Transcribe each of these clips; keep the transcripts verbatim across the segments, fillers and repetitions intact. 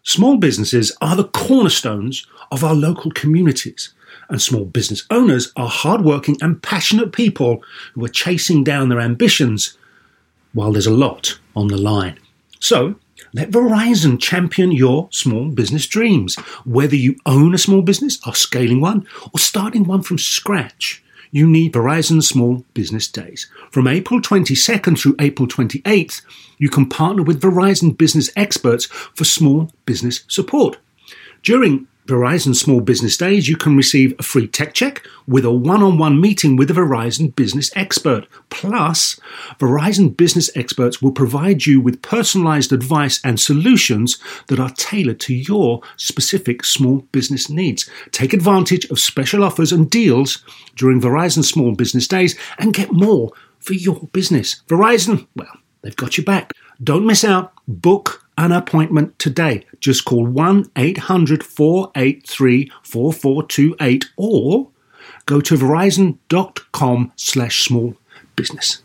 Small businesses are the cornerstones of our local communities, and small business owners are hardworking and passionate people who are chasing down their ambitions while there's a lot on the line. So, let Verizon champion your small business dreams. Whether you own a small business, are scaling one, or starting one from scratch, you need Verizon Small Business Days. From April twenty-second through April twenty-eighth, you can partner with Verizon business experts for small business support. During Verizon Small Business Days, you can receive a free tech check with a one-on-one meeting with a Verizon business expert. Plus, Verizon business experts will provide you with personalized advice and solutions that are tailored to your specific small business needs. Take advantage of special offers and deals during Verizon Small Business Days and get more for your business. Verizon, well, they've got your back. Don't miss out. Book an appointment today. Just call one eight hundred four eight three four four two eight or go to verizon.com slash small business.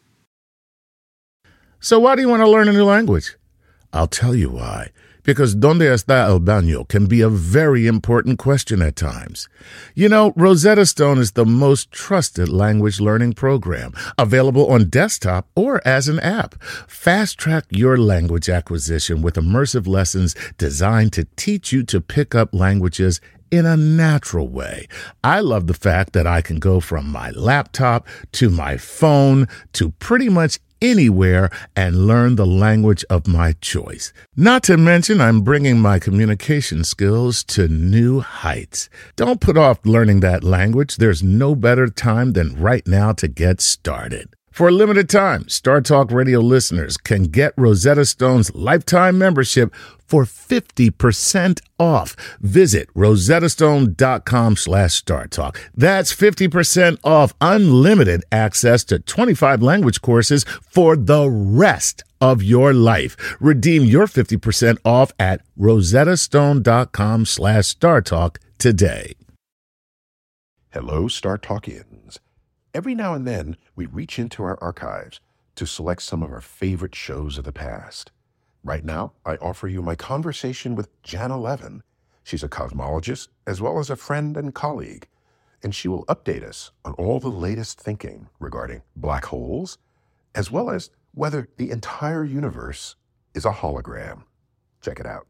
So why do you want to learn a new language? I'll tell you why. Because ¿Dónde está el baño? Can be a very important question at times. You know, Rosetta Stone is the most trusted language learning program, available on desktop or as an app. Fast-track your language acquisition with immersive lessons designed to teach you to pick up languages in a natural way. I love the fact that I can go from my laptop to my phone to pretty much anywhere and learn the language of my choice. Not to mention, I'm bringing my communication skills to new heights. Don't put off learning that language. There's no better time than right now to get started. For a limited time, Star Talk Radio listeners can get Rosetta Stone's lifetime membership for fifty percent off. Visit rosettastone.com slash StarTalk. That's fifty percent off unlimited access to twenty-five language courses for the rest of your life. Redeem your fifty percent off at rosettastone.com slash StarTalk today. Hello, Star Talkians. Every now and then, we reach into our archives to select some of our favorite shows of the past. Right now, I offer you my conversation with Janna Levin. She's a cosmologist as well as a friend and colleague, and she will update us on all the latest thinking regarding black holes, as well as whether the entire universe is a hologram. Check it out.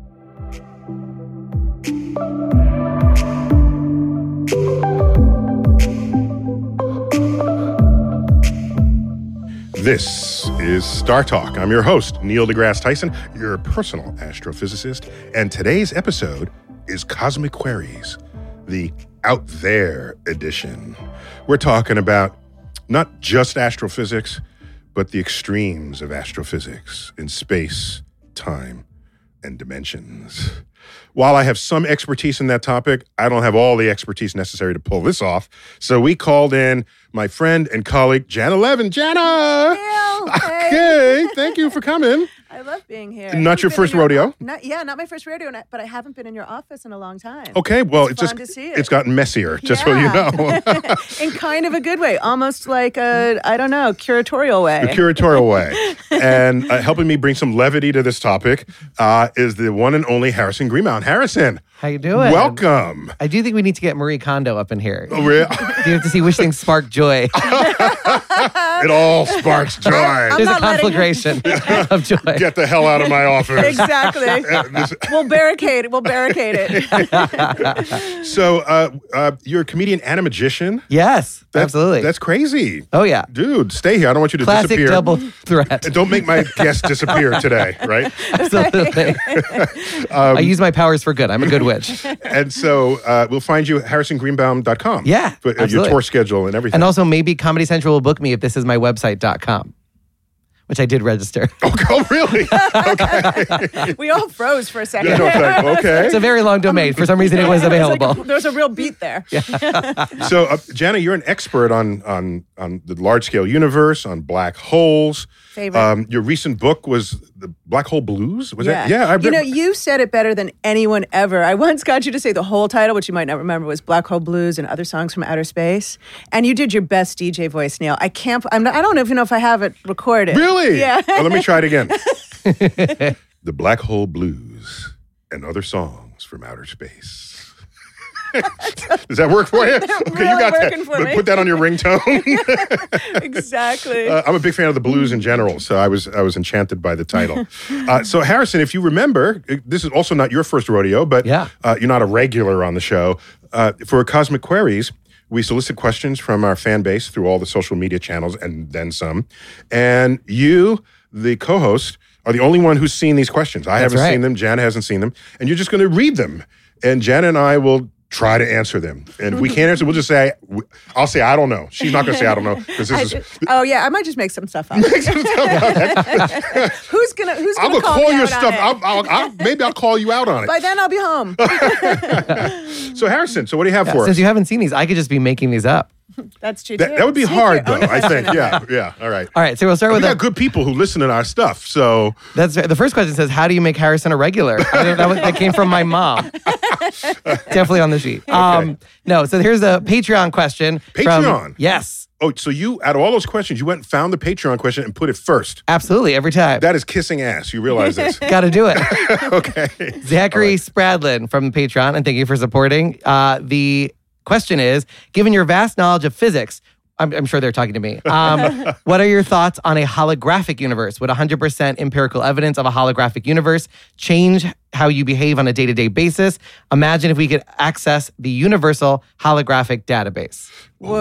This is Star Talk. I'm your host, Neil deGrasse Tyson, your personal astrophysicist, and today's episode is Cosmic Queries, the Out There edition. We're talking about not just astrophysics, but the extremes of astrophysics in space, time, and dimensions. While I have some expertise in that topic, I don't have all the expertise necessary to pull this off. So we called in my friend and colleague, Janna Levin. Janna! Neil, hey. Okay, thank you for coming. I love being here. Not your first your, rodeo? Not, yeah, not my first rodeo, but I haven't been in your office in a long time. Okay, well, it's, it's fun just to see it. It's gotten messier, just yeah. so you know. In kind of a good way, almost like a, I don't know, curatorial way. The curatorial way. And uh, helping me bring some levity to this topic uh, is the one and only Harrison Greenbaum. Harrison. How you doing? Welcome. I do think we need to get Marie Kondo up in here. Oh, really? You have to see which things spark joy. It all sparks joy. I'm There's a not letting conflagration of joy. Get the hell out of my office. Exactly. We'll barricade it. We'll barricade it. So, uh, uh, you're a comedian and a magician? Yes, That's, absolutely. That's crazy. Oh, yeah. Dude, stay here. I don't want you to Classic disappear. double threat. And don't make my guest disappear today, right? Absolutely. Um, I use my powers for good. I'm a good witch. And so uh, we'll find you at harrison greenbaum dot com. Yeah, For, uh, your absolutely. tour schedule and everything. And also maybe Comedy Central will book me if this is my website dot com, which I did register. Oh, oh really? Okay. We all froze for a second. Yeah, no, it's like, okay. It's a very long domain. For some reason, it was It's like available. a- there's a real beat there. So, uh, Janna, you're an expert on on on the large scale universe, on black holes. Favorite. Um, your recent book was the Black Hole Blues. Was yeah. that? Yeah, I You read- know, you said it better than anyone ever. I once got you to say the whole title, which you might not remember, was Black Hole Blues and Other Songs from Outer Space. And you did your best D J voice, Neil. I can't, I'm not, I don't even know if I have it recorded. Really? Yeah. Well, let me try it again. The Black Hole Blues and Other Songs from Outer Space. Does that work for you? Okay, really you got working that. for me. Put that on your ringtone. Exactly. Uh, I'm a big fan of the blues in general, so I was I was enchanted by the title. Uh, so Harrison, if you remember, this is also not your first rodeo, but Yeah. uh, you're not a regular on the show. Uh, for Cosmic Queries, we solicit questions from our fan base through all the social media channels and then some. And you, the co-host, are the only one who's seen these questions. I haven't right. seen them. Jana hasn't seen them. And you're just going to read them. And Jana and I will try to answer them. And if we can't answer, we'll just say, I'll say, I don't know. She's not going to say, I don't know. Because this I is. ju- oh yeah, I might just make some stuff up. who's gonna Who's I'm gonna going to call, call me your out stuff. on it? I'll, I'll, I'll, maybe I'll call you out on it. By then I'll be home. So, Harrison, so what do you have Yeah, for since us? you haven't seen these, I could just be making these up. That's true. That, too. that would be Sneak hard, your though, own I think. question. Yeah, yeah. All right. All right, so we'll start We with got the, good people who listen to our stuff, so that's the first question says, how do you make Harrison a regular? I don't- that, was, that came from my mom. Definitely on the sheet. Um, no, so here's a Patreon question. from- Patreon? yes, oh, so you out of all those questions, you went and found the Patreon question and put it first. absolutely, every time. That is kissing ass. You realize this? Got to do it. Okay. Zachary All right. Spradlin from Patreon, and thank you for supporting. Uh, the question is, given your vast knowledge of physics, I'm, I'm sure they're talking to me. Um, what are your thoughts on a holographic universe? Would one hundred percent empirical evidence of a holographic universe change how you behave on a day-to-day basis? Imagine if we could access the universal holographic database. Ooh,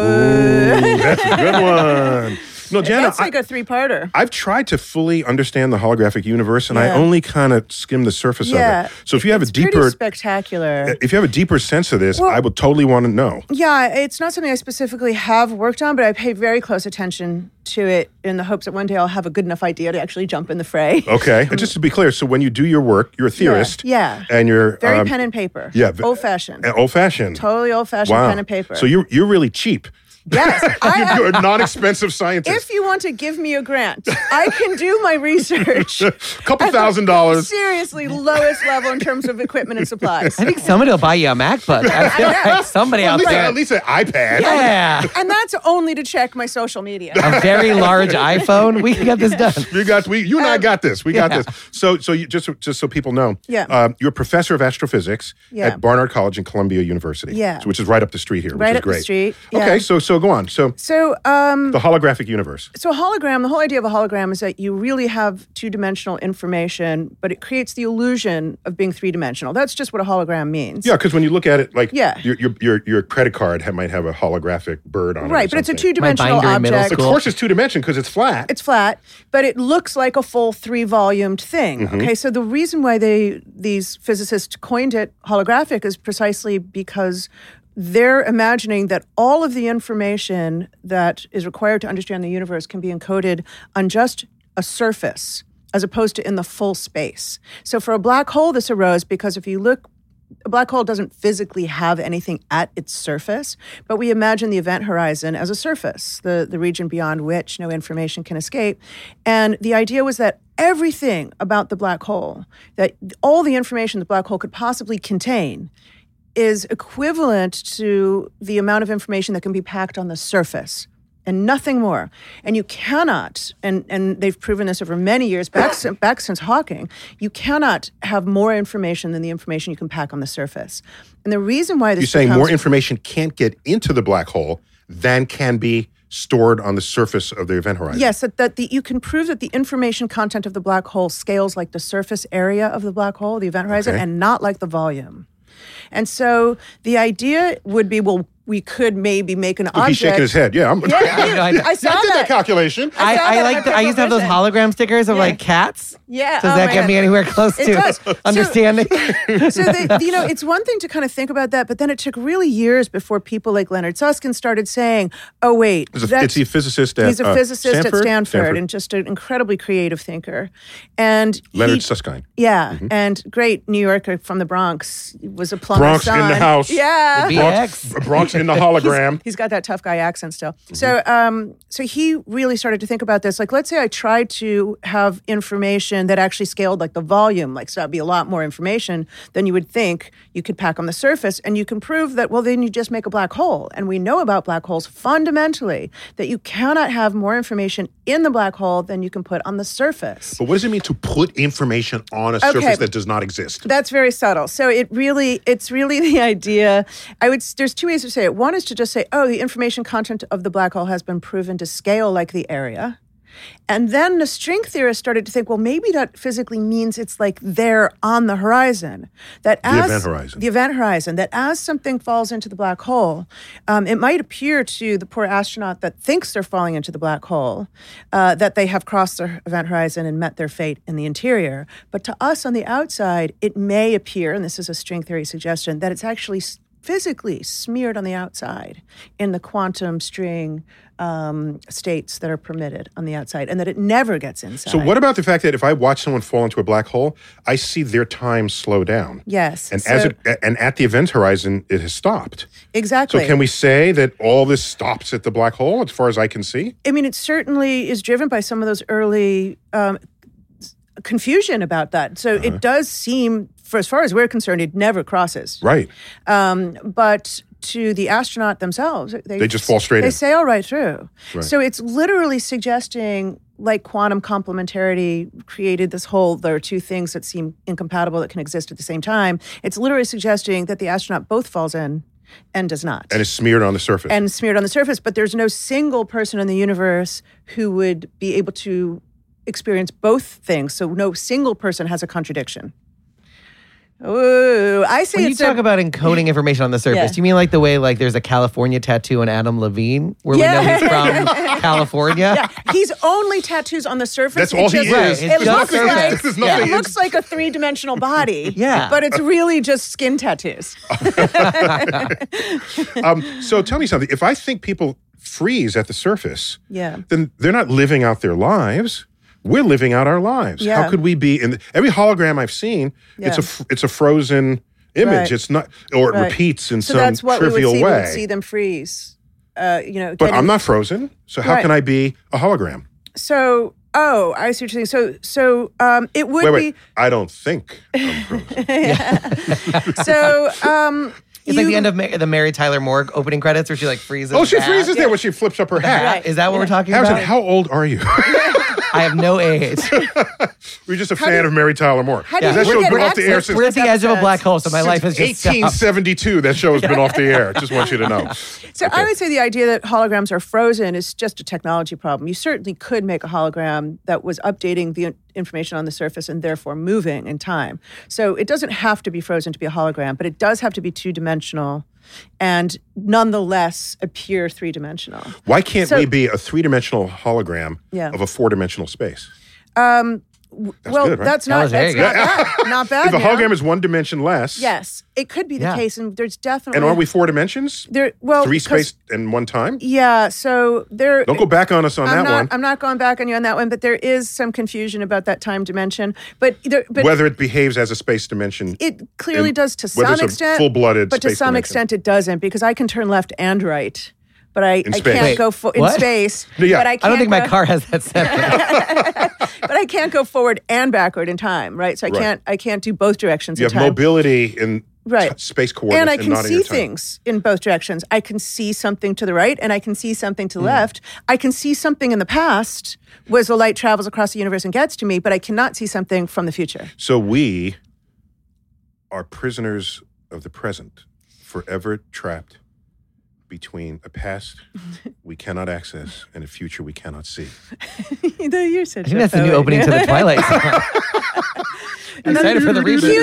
that's a good one. No, Jana, That's like I, a three-parter. I've tried to fully understand the holographic universe, and I Yeah. only kind of skim the surface Yeah. of it. So if you have It's a deeper, pretty spectacular. if you have a deeper sense of this, Well- I would totally want to know. Yeah, it's not something I specifically have worked on, but I pay very close attention to it in the hopes that one day I'll have a good enough idea to actually jump in the fray. Okay, and just to be clear, so when you do your work, you're a theorist, Yeah. and you're Very um, pen and paper. yeah, v- Old-fashioned. old-fashioned. Totally old-fashioned Wow. pen and paper. So you're you're really cheap. Yes. I am- You're a non-expensive scientist. If you want to give me a grant, I can do my research. A couple thousand dollars. Seriously, lowest level in terms of equipment and supplies. I think somebody will buy you a MacBook. I feel like somebody At out least, there. at least an iPad. Yeah. And that's only to check my social media. A very large iPhone. We can get this done. You got we you and I Um, got this. We got yeah. this. So so you, just just so people know, Yeah. um, you're a professor of astrophysics Yeah. at Barnard College and Columbia University. Yeah. so- which is right up the street here. Right which is up the great. street, yeah. Okay, so so go on. So So, um, the holographic universe. so a hologram, the whole idea of a hologram is that you really have two-dimensional information, but it creates the illusion of being three-dimensional. That's just what a hologram means. Yeah, because when you look at it, like Yeah. your your your, your credit card ha- might have a holographic bird on it. or Right, but it's a something. two-dimensional binder in middle object. Of school. course, it's two dimension because it's flat. It's flat, but it looks like a full three-volumed thing. Mm-hmm. Okay, so the reason why they these physicists coined it holographic is precisely because they're imagining that all of the information that is required to understand the universe can be encoded on just a surface, as opposed to in the full space. So for a black hole, this arose because if you look, a black hole doesn't physically have anything at its surface, but we imagine the event horizon as a surface, the, the region beyond which no information can escape. And the idea was that everything about the black hole, that all the information the black hole could possibly contain, is equivalent to the amount of information that can be packed on the surface and nothing more. And you cannot, and, and they've proven this over many years, back, si- back since Hawking, you cannot have more information than the information you can pack on the surface. And the reason why this You're saying becomes, more information can't get into the black hole than can be stored on the surface of the event horizon. Yes, that, that the, you can prove that the information content of the black hole scales like the surface area of the black hole, the event horizon, Okay. and not like the volume. And so the idea would be, well, we could maybe make an Look, object. he's shaking his head. Yeah, I'm, Yeah, I- I, I saw I did that that. calculation. I, saw I that like. on The, I used to have those Vision. hologram stickers of Yeah. like cats. Yeah. Does oh that my get God. me anywhere close It to does. So- understanding? So they, you know, it's one thing to kind of think about that, but then it took really years before people like Leonard Susskind started saying, "Oh wait, He's a, that's- it's a physicist at he's a uh, physicist Stanford? at Stanford, Stanford. and just an incredibly creative thinker." And Leonard he, Susskind. yeah, Mm-hmm. and great New Yorker from the Bronx, was a plumber's Bronx in son. the house. Yeah, The Bronx, B X. Bronx in the hologram. He's, he's got that tough guy accent still. Mm-hmm. So, um, so he really started to think about this. Like, let's say I tried to have information that actually scaled like the volume, like so that'd be a lot more information than you would think you could pack on the surface, and you can prove that. Well, then you just make a black hole, and we know about black holes fundamentally that you cannot have more information in the black hole than you can put on the surface. But what does it mean to put information on a Okay. surface that does not exist? That's very subtle. So it really, it's really the idea. I would. There's two ways to say it. One is to just say, oh, the information content of the black hole has been proven to scale like the area. And then the string theorists started to think, well, maybe that physically means it's like there on the horizon. That The as, event horizon. The event horizon. That as something falls into the black hole, um, it might appear to the poor astronaut that thinks they're falling into the black hole, uh, that they have crossed the event horizon and met their fate in the interior. But to us on the outside, it may appear, and this is a string theory suggestion, that it's actually physically smeared on the outside in the quantum string um, states that are permitted on the outside, and that it never gets inside. So what about the fact that if I watch someone fall into a black hole, I see their time slow down? Yes. And so, as it, and at the event horizon, it has stopped. exactly. So can we say that all this stops at the black hole as far as I can see? I mean, it certainly is driven by some of those early um, confusion about that. So Uh-huh. it does seem, for as far as we're concerned, it never crosses. Right. Um, but to the astronaut themselves, they, They just fall straight they in. sail right through. Right. So it's literally suggesting, like quantum complementarity created this whole, there are two things that seem incompatible that can exist at the same time. It's literally suggesting that the astronaut both falls in and does not. And it's smeared on the surface. and smeared on the surface, but there's no single person in the universe who would be able to experience both things. So no single person has a contradiction. Ooh, I say When you it's talk a, about encoding information on the surface, Yeah. do you mean like the way like there's a California tattoo on Adam Levine where Yeah. we know he's from California? yeah, he's only tattoos on the surface. That's It all he just- is. Right, it's It just looks surface. like There's yeah, nothing it looks like a three-dimensional body. Yeah. but it's really just skin tattoos. um, so tell me something. If I think people freeze at the surface, Yeah. then they're not living out their lives. We're living out our lives. Yeah. How could we be in the, every hologram I've seen? It's a Yeah. fr- it's a frozen image. Right. It's not, or it Right. repeats in So some that's what we would trivial see. We way. would see them freeze. Uh, you know, But getting- I'm not frozen. So how Right. can I be a hologram? So, oh, I see what you're saying. So, so um, it would Wait, wait. be. I don't think I'm frozen. So, um, It's like the end of Ma- the Mary Tyler Moore opening credits where she like freezes. oh, she back. freezes there when she flips up her hat. Right. Is that what we're talking Harrison, about? how old are you? I have no age. We're just a fan of Mary Tyler Moore. how do you that look show's at been off the air accents? since We're at the edge of a episodes. black hole, so my life has just eighteen stopped. seventy-two. That show has been off the air. Just want you to know. So Okay. I would say the idea that holograms are frozen is just a technology problem. You certainly could make a hologram that was updating the information on the surface and therefore moving in time. So it doesn't have to be frozen to be a hologram, but it does have to be two-dimensional and nonetheless appear three-dimensional. Why can't So- we be a three-dimensional hologram Yeah. of a four-dimensional space? Um, w- well, good, right? that's That not was very that's not bad. Not bad. If a now. hologram is one dimension less, yes, it could be the Yeah. case, and there's definitely and are we four dimensions? there? Well, Three 'cause- space and one time? Yeah. So there. Don't go back on us on I'm that not, one. I'm not going back on you on that one, but there is some confusion about that time dimension. But there, but Whether it behaves as a space dimension. it clearly in- does to whether some it's a extent. full-blooded but to space some dimension. extent it doesn't, because I can turn left and right, but I, I space. can't Wait, go fo- in what? space. No, yeah. But I, I can't don't think my go- car has that set. But I can't go forward and backward in time, right? So I Right. can't. I can't do both directions You in have time. mobility in Right. t- space coordinates And I and can not in see your time. things in both directions. I can see something to the right and I can see something Hmm. to the left. I can see something in the past as the light travels across the universe and gets to me, but I cannot see something from the future. So we are prisoners of the present, forever trapped between a past we cannot access and a future we cannot see. You're such I think that's the new opening to the Twilight song. I'm excited for the Cue reboot.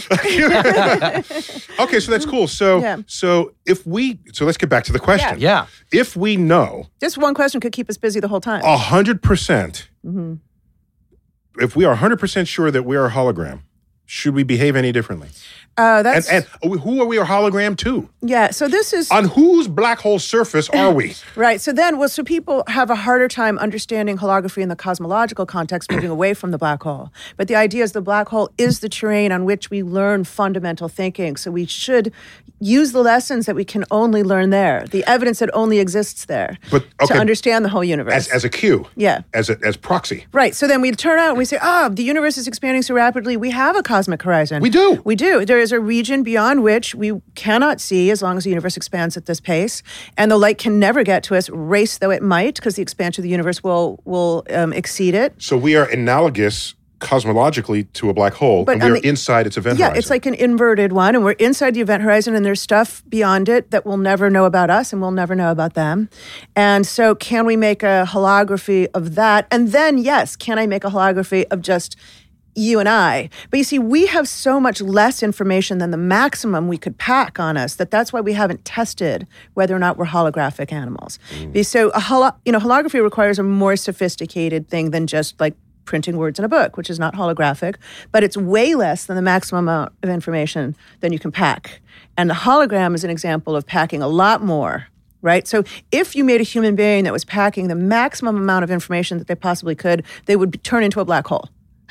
the music. Okay, so that's cool. So Yeah. so if we so let's get back to the question. Yeah. If we know Just one question could keep us busy the whole time. a hundred percent, Mm-hmm. if we are a hundred percent sure that we are a hologram, should we behave any differently? Uh, that's And, and who are we a hologram to? yeah. So this is On whose black hole surface are we? right. So then, well, so people have a harder time understanding holography in the cosmological context, moving away from the black hole. But the idea is the black hole is the terrain on which we learn fundamental thinking. So we should use the lessons that we can only learn there, the evidence that only exists there, But, okay, to understand the whole universe. As, as a cue. Yeah. As a, as proxy. Right. So then we turn out and we say, oh, the universe is expanding so rapidly. We have a cosmic horizon. We do. We do. There is a region beyond which we cannot see as long as the universe expands at this pace. And the light can never get to us, race though it might, because the expansion of the universe will, will um, exceed it. So we are analogous cosmologically to a black hole, But and we on are the- inside its event Yeah, horizon. it's like an inverted one, and we're inside the event horizon, and there's stuff beyond it that we'll never know about us, and we'll never know about them. And so, can we make a holography of that? And then, yes, can I make a holography of just you and I? But you see, we have so much less information than the maximum we could pack on us that that's why we haven't tested whether or not we're holographic animals. Mm. So, a holo- you know, holography requires a more sophisticated thing than just like printing words in a book, which is not holographic, but it's way less than the maximum amount of information than you can pack. And the hologram is an example of packing a lot more, right? So if you made a human being that was packing the maximum amount of information that they possibly could, they would be, turn into a black hole.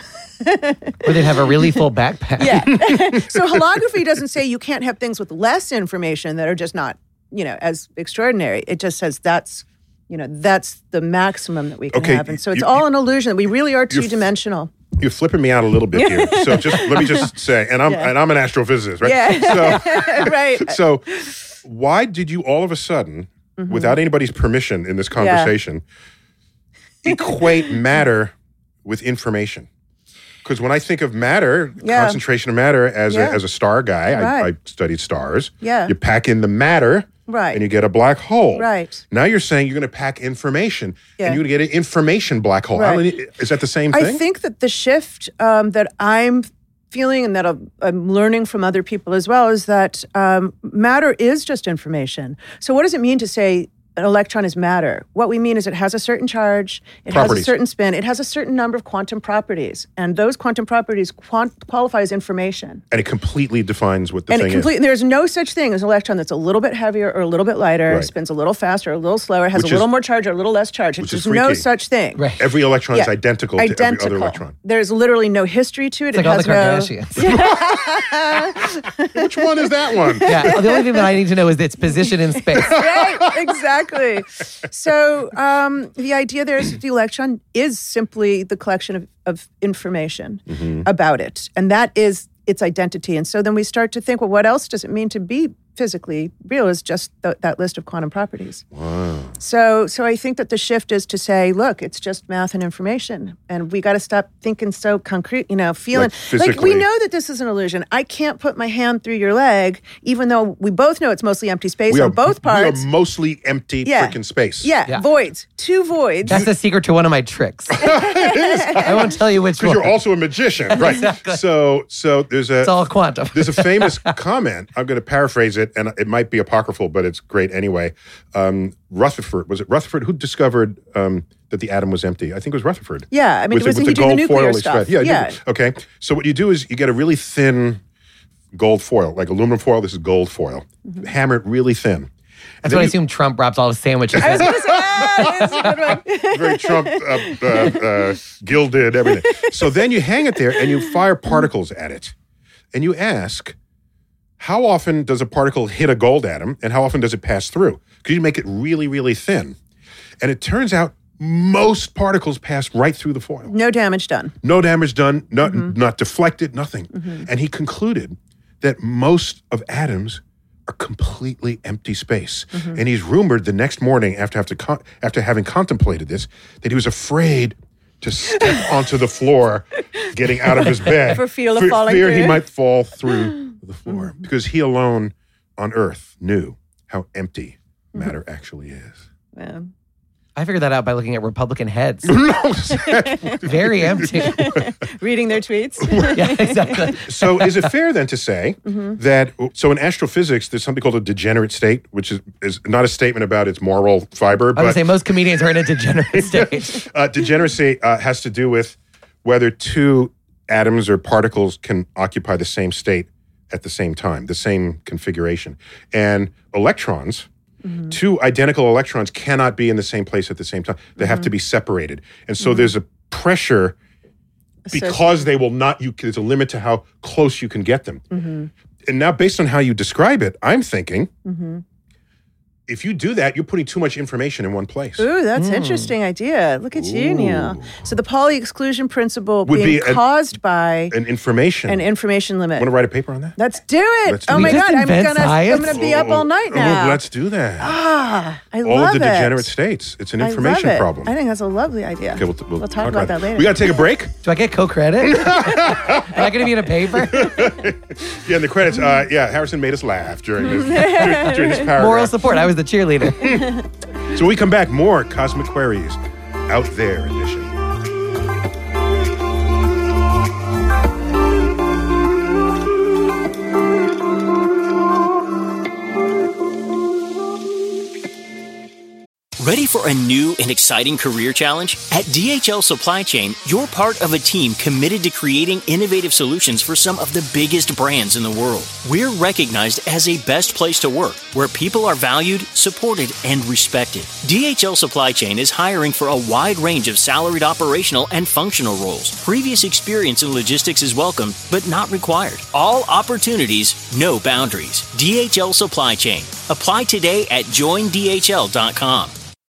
Or they'd have a really full backpack. Yeah. So holography doesn't say you can't have things with less information that are just not, you know, as extraordinary. It just says that's You know, that's the maximum that we can Okay, have. And so it's you- all you- an illusion. We really are you're f- two-dimensional. You're flipping me out a little bit here. So just let me just say, and I'm Yeah. and I'm an astrophysicist, right? Yeah. Right. So, so why did you all of a sudden, Mm-hmm. without anybody's permission in this conversation, equate matter with information? Because when I think of matter, Yeah. concentration of matter as Yeah. a as a star guy, I, Right. I studied stars. Yeah. You pack in the matter. Right. And you get a black hole. Right. Now you're saying you're going to pack information, Yeah. and you're going to get an information black hole. I Right. mean, is that the same thing? I think that the shift um, that I'm feeling and that I'm, I'm learning from other people as well is that um, matter is just information. So what does it mean to say an electron is matter? What we mean is it has a certain charge, it has a Properties. certain spin, it has a certain number of quantum properties, and those quantum properties quant- qualify as information. and it completely defines what the And thing it complete, is. there's no such thing as an electron that's a little bit heavier or a little bit lighter, Right. spins a little faster or a little slower, has Which a little is- more charge or a little less charge. which There's is no freaky. such thing. Right. Every electron is Yeah. identical, to Identical. every other electron. There's literally no history to it. It's like it all has the no. Kardashians. Which one is that one? Yeah. The only thing that I need to know is its position in space. Right, exactly. So um, the idea there is that the electron is simply the collection of, of information Mm-hmm. about it, and that is its identity. And so then we start to think, well, what else does it mean to be physically real? Is just th- that list of quantum properties. Wow. So, so I think that the shift is to say, look, it's just math and information, and we got to stop thinking so concrete. You know, feeling Like like, we physically. know that this is an illusion. I can't put my hand through your leg, even though we both know it's mostly empty space We on are, both parts. We are mostly empty Yeah. freaking space. Yeah, Yeah. voids, two voids. That's the secret to one of my tricks. I won't tell you which Because one. you're also a magician, right? Exactly. So, so there's a It's all quantum. there's a famous comment. I'm going to paraphrase it, and it might be apocryphal, but it's great anyway. Um, Rutherford was it Rutherford who discovered um, that the atom was empty? I think it was Rutherford. Yeah, I mean, with, it was the, with he the doing gold the nuclear foil he stuff. spread. Yeah, Yeah. nuclear- okay. So what you do is you get a really thin gold foil, like aluminum foil. This is gold foil. Mm-hmm. Hammer it really thin. That's what I assume Trump wraps all his sandwiches I was in. going to say, ah, this is a good one. Very Trump uh, uh, uh, gilded everything. So then you hang it there and you fire particles at it, and you ask, how often does a particle hit a gold atom, and how often does it pass through? Because you make it really, really thin, and it turns out most particles pass right through the foil. No damage done. No damage done, not Mm-hmm. not deflected, nothing. And he concluded that most of atoms are completely empty space. Mm-hmm. And he's rumored the next morning, after after con- after having contemplated this, that he was afraid to step onto the floor, getting out of his bed For fear of Fe- falling fear he through. might fall through the floor, because he alone on Earth knew how empty matter actually is. Yeah. I figured that out by looking at Republican heads. No, Very empty. Reading their tweets. Yeah, exactly. So is it fair then to say Mm-hmm. that, so in astrophysics, there's something called a degenerate state, which is, is not a statement about its moral fiber, I was going to but say most comedians are in a degenerate state. uh, degeneracy uh, has to do with whether two atoms or particles can occupy the same state at the same time, the same configuration. And electrons, mm-hmm. two identical electrons cannot be in the same place at the same time. They mm-hmm. have to be separated. And so mm-hmm. there's a pressure because they will not, you, there's a limit to how close you can get them. Mm-hmm. And now based on how you describe it, I'm thinking, mm-hmm. if you do that, you're putting too much information in one place. Ooh, that's an mm. interesting idea. Look at Ooh. you, Neil. So the Pauli exclusion principle Would being be an, caused by an information an information limit. Want to write a paper on that? Let's do it. Let's do oh it. my God, I'm gonna science? I'm gonna be up all night oh, now. Oh, let's do that. Ah, I all love of the it. degenerate states. It's an information I love it. problem. I think that's a lovely idea. Okay, we'll, we'll, we'll talk, talk about, about that later. We got to take a break. Do I get co-credit? Am I going to be in a paper? Yeah, in the credits. Uh, yeah, Harrison made us laugh during this, during, during this paragraph. Moral support. I was the cheerleader. So when we come back, more Cosmic Queries Out There edition. Ready for a new and exciting career challenge? At D H L Supply Chain, you're part of a team committed to creating innovative solutions for some of the biggest brands in the world. We're recognized as a best place to work, where people are valued, supported, and respected. D H L Supply Chain is hiring for a wide range of salaried operational and functional roles. Previous experience in logistics is welcome, but not required. All opportunities, no boundaries. D H L Supply Chain. Apply today at join D H L dot com.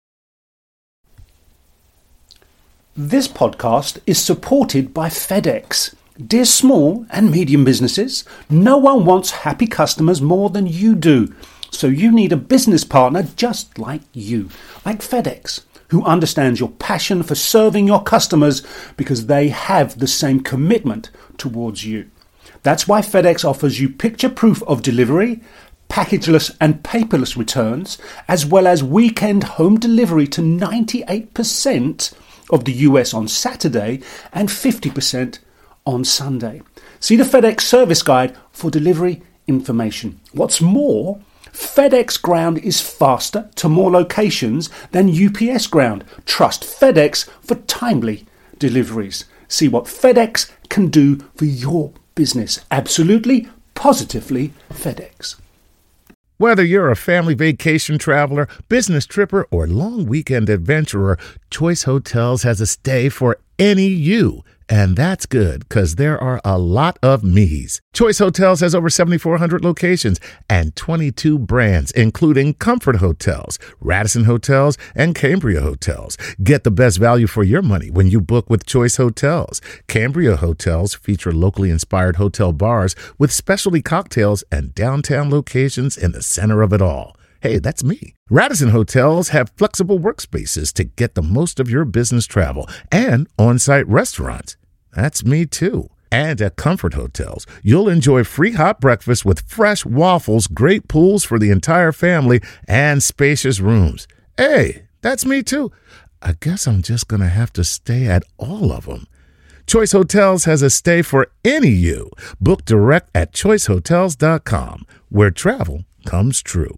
This podcast is supported by FedEx. Dear small and medium businesses, no one wants happy customers more than you do. So you need a business partner just like you, like FedEx, who understands your passion for serving your customers because they have the same commitment towards you. That's why FedEx offers you picture proof of delivery, packageless and paperless returns, as well as weekend home delivery to ninety-eight percent of the U S on Saturday and fifty percent on Sunday. See the FedEx service guide for delivery information. What's more, FedEx Ground is faster to more locations than U P S Ground. Trust FedEx for timely deliveries. See what FedEx can do for your business. Absolutely, positively FedEx. Whether you're a family vacation traveler, business tripper, or long weekend adventurer, Choice Hotels has a stay for any you. And that's good, because there are a lot of me's. Choice Hotels has over seventy-four hundred locations and twenty-two brands, including Comfort Hotels, Radisson Hotels, and Cambria Hotels. Get the best value for your money when you book with Choice Hotels. Cambria Hotels feature locally inspired hotel bars with specialty cocktails and downtown locations in the center of it all. Hey, that's me. Radisson Hotels have flexible workspaces to get the most of your business travel and on-site restaurants. That's me too. And at Comfort Hotels, you'll enjoy free hot breakfast with fresh waffles, great pools for the entire family, and spacious rooms. Hey, that's me too. I guess I'm just going to have to stay at all of them. Choice Hotels has a stay for any you. Book direct at choice hotels dot com, where travel comes true.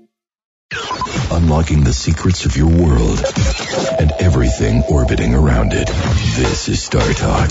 Unlocking the secrets of your world and everything orbiting around it. This is Star Talk.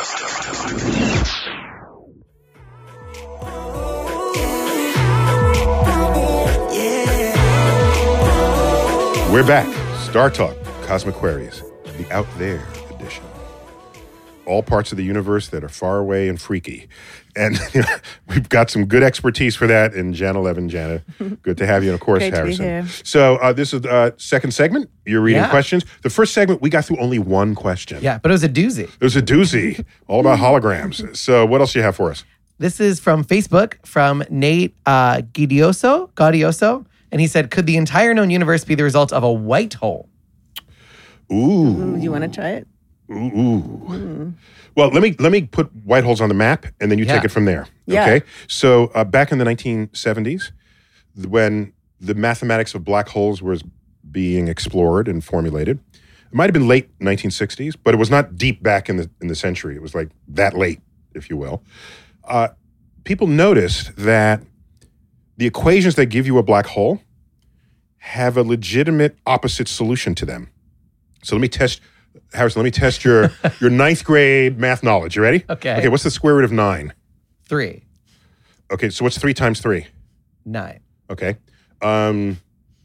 We're back. Star Talk, Cosmic Queries, the Out There edition. All parts of the universe that are far away and freaky. And you know, we've got some good expertise for that in Jana Levin. Jana, good to have you. And of course, Great Harrison. To be here. So uh, this is the uh, second segment. You're reading Yeah. questions. The first segment, we got through only one question. Yeah, but it was a doozy. It was a doozy, all about holograms. So what else do you have for us? This is from Facebook, from Nate uh, Gaudioso, Gaudioso. And he said, could the entire known universe be the result of a white hole? Ooh. Ooh, you want to try it? Ooh. ooh. Mm. Well, let me let me put white holes on the map, and then you Yeah. take it from there. Yeah. Okay. So uh, back in the nineteen seventies, when the mathematics of black holes was being explored and formulated, it might have been late nineteen sixties, but it was not deep back in the in the century. It was like that late, if you will. Uh, people noticed that the equations that give you a black hole have a legitimate opposite solution to them. So let me test, Harrison, let me test your, your ninth grade math knowledge. You ready? Okay. Okay, what's the square root of nine? Three. Okay, so what's three times three? Nine. Okay. Um,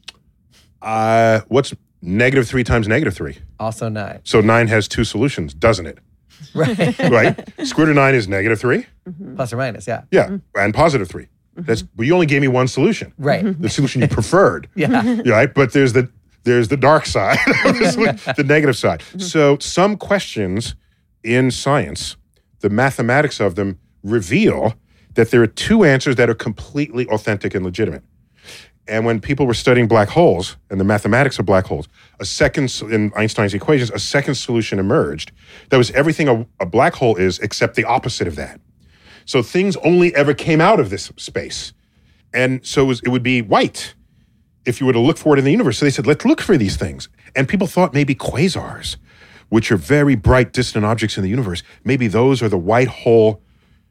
uh, what's negative three times negative three? Also nine. So nine has two solutions, doesn't it? Right. Right? Square root of nine is negative three. Mm-hmm. Plus or minus, yeah. Yeah, mm-hmm. and positive three. That's well, you only gave me one solution. Right. The solution you preferred. Yeah. Right? But there's the there's the dark side, the negative side. Mm-hmm. So some questions in science, the mathematics of them reveal that there are two answers that are completely authentic and legitimate. And when people were studying black holes and the mathematics of black holes, a second, in Einstein's equations, a second solution emerged that was everything a, a black hole is except the opposite of that. So things only ever came out of this space. And so it, was, it would be white if you were to look for it in the universe. So they said, let's look for these things. And people thought maybe quasars, which are very bright, distant objects in the universe, maybe those are the white hole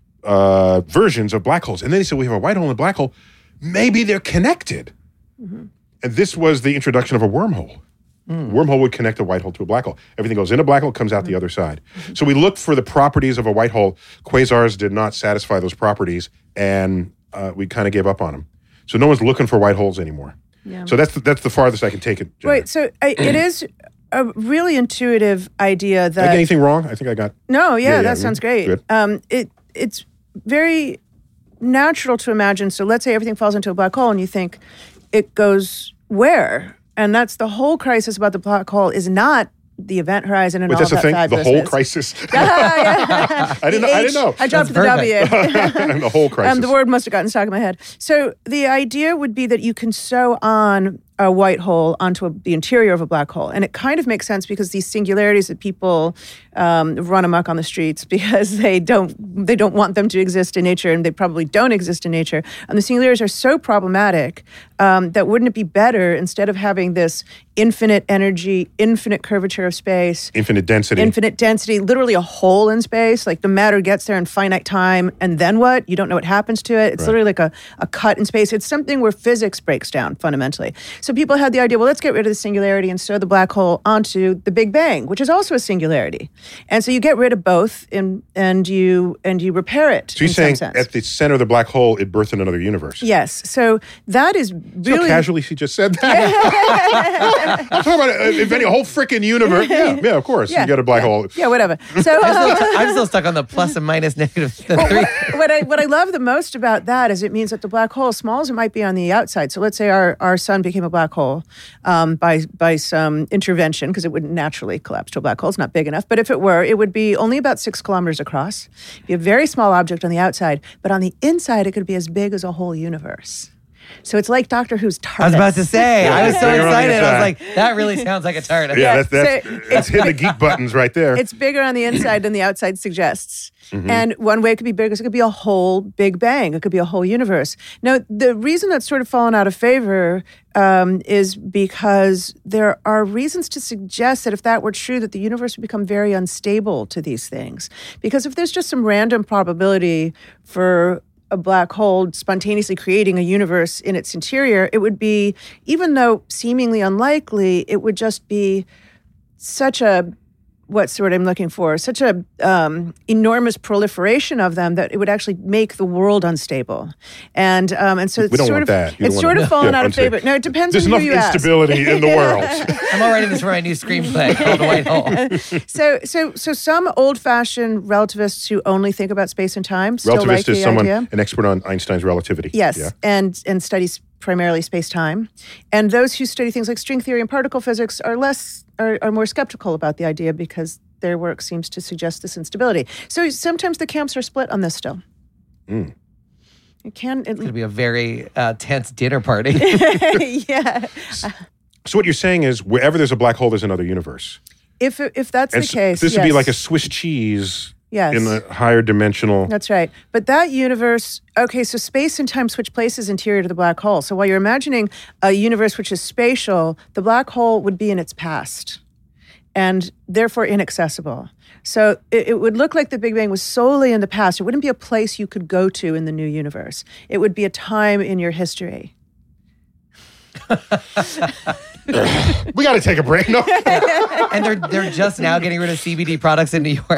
uh, versions of black holes. And then they said, we have a white hole and a black hole. Maybe they're connected. Mm-hmm. And this was the introduction of a wormhole. Mm. A wormhole would connect a white hole to a black hole. Everything goes in a black hole, comes out mm-hmm. the other side. Mm-hmm. So we looked for the properties of a white hole. Quasars did not satisfy those properties, and uh, we kind of gave up on them. So no one's looking for white holes anymore. Yeah. So that's the, that's the farthest I can take it. Jenna. Right. So I, it is a really intuitive idea that. Did I get anything wrong? I think I got. No. Yeah, yeah, yeah that sounds great. Good. Um, it it's very natural to imagine. So let's say everything falls into a black hole, and you think it goes where? And that's the whole crisis about the black hole is not the event horizon and Wait, all that's that the thing? The whole fabulousness. crisis? yeah. I didn't know. I didn't know. I dropped the W. And the whole crisis. Um, the word must have gotten stuck in my head. So the idea would be that you can sew on a white hole onto a, the interior of a black hole. And it kind of makes sense because these singularities that people um, run amok on the streets because they don't they don't want them to exist in nature, and they probably don't exist in nature. And the singularities are so problematic um, that wouldn't it be better, instead of having this infinite energy, infinite curvature of space, infinite density, infinite density, literally a hole in space, like the matter gets there in finite time, and then what? You don't know what happens to it. It's right. literally like a, a cut in space. It's something where physics breaks down fundamentally. So people had the idea, well, let's get rid of the singularity and sew the black hole onto the Big Bang, which is also a singularity. And so you get rid of both, in, and you and you repair it. So you're in saying some sense. At the center of the black hole, it birthed another universe? Yes. So that is really... So casually she just said that. I'm talking about uh, inventing a whole freaking universe. Yeah, yeah, of course. Yeah, you got a black yeah, hole. Yeah, whatever. So I'm, still, I'm still stuck on the plus and minus negative the well, three. What, what I what I love the most about that is it means that the black hole, small as it might be on the outside. So let's say our, our sun became a black hole um, by by some intervention, because it wouldn't naturally collapse to a black hole. It's not big enough. But if it were, it would be only about six kilometers across. Be a very small object on the outside, but on the inside, it could be as big as a whole universe. So it's like Doctor Who's TARDIS. I was about to say, I was so Bigger on the excited. I was inside. like, that really sounds like a TARDIS. Yeah, Yeah, that's, that's, so that's hitting the geek buttons right there. It's bigger on the inside than the outside suggests. Mm-hmm. And one way it could be bigger is it could be a whole Big Bang. It could be a whole universe. Now, the reason that's sort of fallen out of favor um, is because there are reasons to suggest that if that were true, that the universe would become very unstable to these things. Because if there's just some random probability for a black hole spontaneously creating a universe in its interior, it would be, even though seemingly unlikely, it would just be such a, what's the word I'm looking for, such a um, enormous proliferation of them that it would actually make the world unstable. And um, and so it's We don't sort want of that. You it's don't sort want of that. fallen Yeah, out of unstable. favor. No, it depends There's on enough who you ask. instability in the world. I'm all writing this for my new screenplay called The White Hole. So so so some old-fashioned relativists who only think about space and time still Relativist like is the someone, idea. an expert on Einstein's relativity. Yes, Yeah. and and studies primarily space-time. And those who study things like string theory and particle physics are less are, are more skeptical about the idea because their work seems to suggest this instability. So sometimes the camps are split on this still. Mm. It can. It, It's going to be a very uh, tense dinner party. yeah. So what you're saying is wherever there's a black hole, there's another universe. If if that's And the so case, this would be yes. like a Swiss cheese Yes. in the higher dimensional. That's right. But that universe, okay, so space and time switch places interior to the black hole. So while you're imagining a universe which is spatial, the black hole would be in its past and therefore inaccessible. So it, it would look like the Big Bang was solely in the past. It wouldn't be a place you could go to in the new universe. It would be a time in your history. We got to take a break. No. And they're they're just now getting rid of C B D products in New York.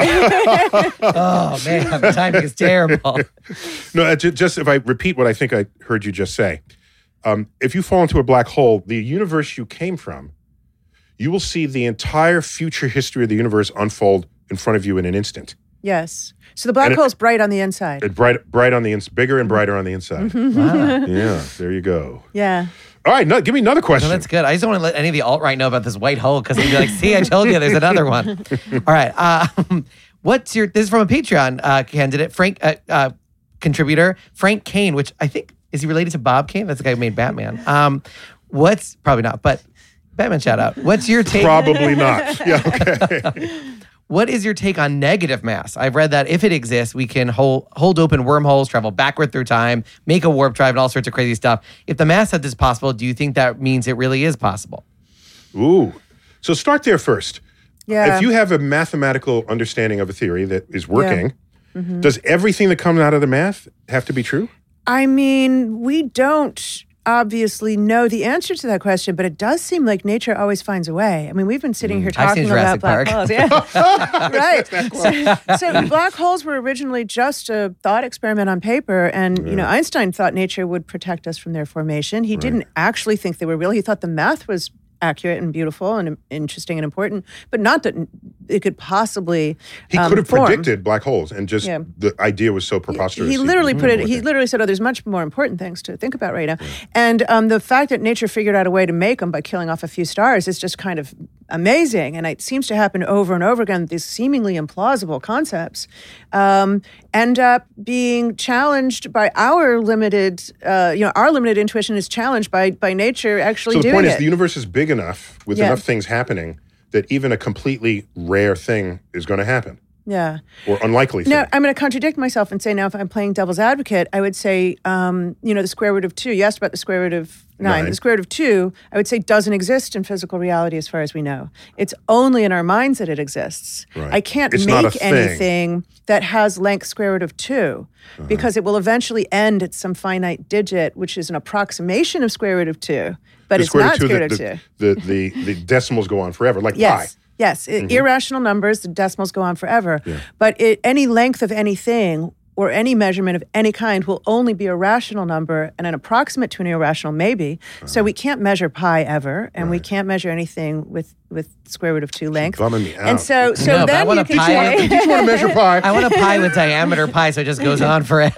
Oh, man, the timing is terrible. No, uh, ju- just if I repeat what I think I heard you just say. Um, if you fall into a black hole, the universe you came from, you will see the entire future history of the universe unfold in front of you in an instant. Yes. So the black And it- hole's bright on the inside. It bright, bright on the ins, bigger and brighter on the inside. Wow. Yeah, there you go. Yeah. All right, no, give me another question. No, that's good. I just don't want to let any of the alt-right know about this white hole because they'd be like, see, I told you there's another one. All right. Um, what's your, this is from a Patreon uh, candidate, Frank, uh, uh, contributor, Frank Kane, which I think, is he related to Bob Kane? That's the guy who made Batman. Um, what's, probably not, but Batman shout out. What's your take? Probably not. Yeah, okay. What is your take on negative mass? I've read that if it exists, we can hold, hold open wormholes, travel backward through time, make a warp drive, and all sorts of crazy stuff. If the mass set is possible, do you think that means it really is possible? Ooh. So start there first. Yeah. If you have a mathematical understanding of a theory that is working, Mm-hmm. does everything that comes out of the math have to be true? I mean, we don't obviously know the answer to that question, but it does seem like nature always finds a way. I mean, we've been sitting here I've seen talking about Jurassic black Park. holes. Yeah. Right. So, so black holes were originally just a thought experiment on paper, and you know, Einstein thought nature would protect us from their formation. He didn't actually think they were real. He thought the math was accurate and beautiful and interesting and important, but not that it could possibly He um, could have form. predicted black holes, and just Yeah. the idea was so preposterous. He literally put it. He Okay. literally said, "Oh, there's much more important things to think about right now." And um, the fact that nature figured out a way to make them by killing off a few stars is just kind of amazing. And it seems to happen over and over again. These seemingly implausible concepts um, end up being challenged by our limited, uh, you know, our limited intuition is challenged by by nature actually So the doing point it. is, the universe is big enough with Yeah. enough things happening that even a completely rare thing is going to happen, yeah. or unlikely thing. No, I'm going to contradict myself and say now if I'm playing devil's advocate, I would say, um, you know, the square root of two. You asked about the square root of nine. Nine. The square root of two, I would say, doesn't exist in physical reality as far as we know. It's only in our minds that it exists. Right. I can't It's not a make thing. anything that has length square root of two Uh-huh. because it will eventually end at some finite digit, which is an approximation of square root of two, but The it's square root not of two, square the, root of the, two. the, the, the decimals go on forever, like Yes. pi. Yes. I- Mm-hmm. Irrational numbers, the decimals go on forever. But it, any length of anything or any measurement of any kind will only be a rational number and an approximate to an irrational maybe. So we can't measure pi ever, and we can't measure anything with, with square root of two length. bumming me And out. so, so No, but I then want you a can pi- say, Did you want to measure pi? I want a pie with diameter pi so it just goes on forever.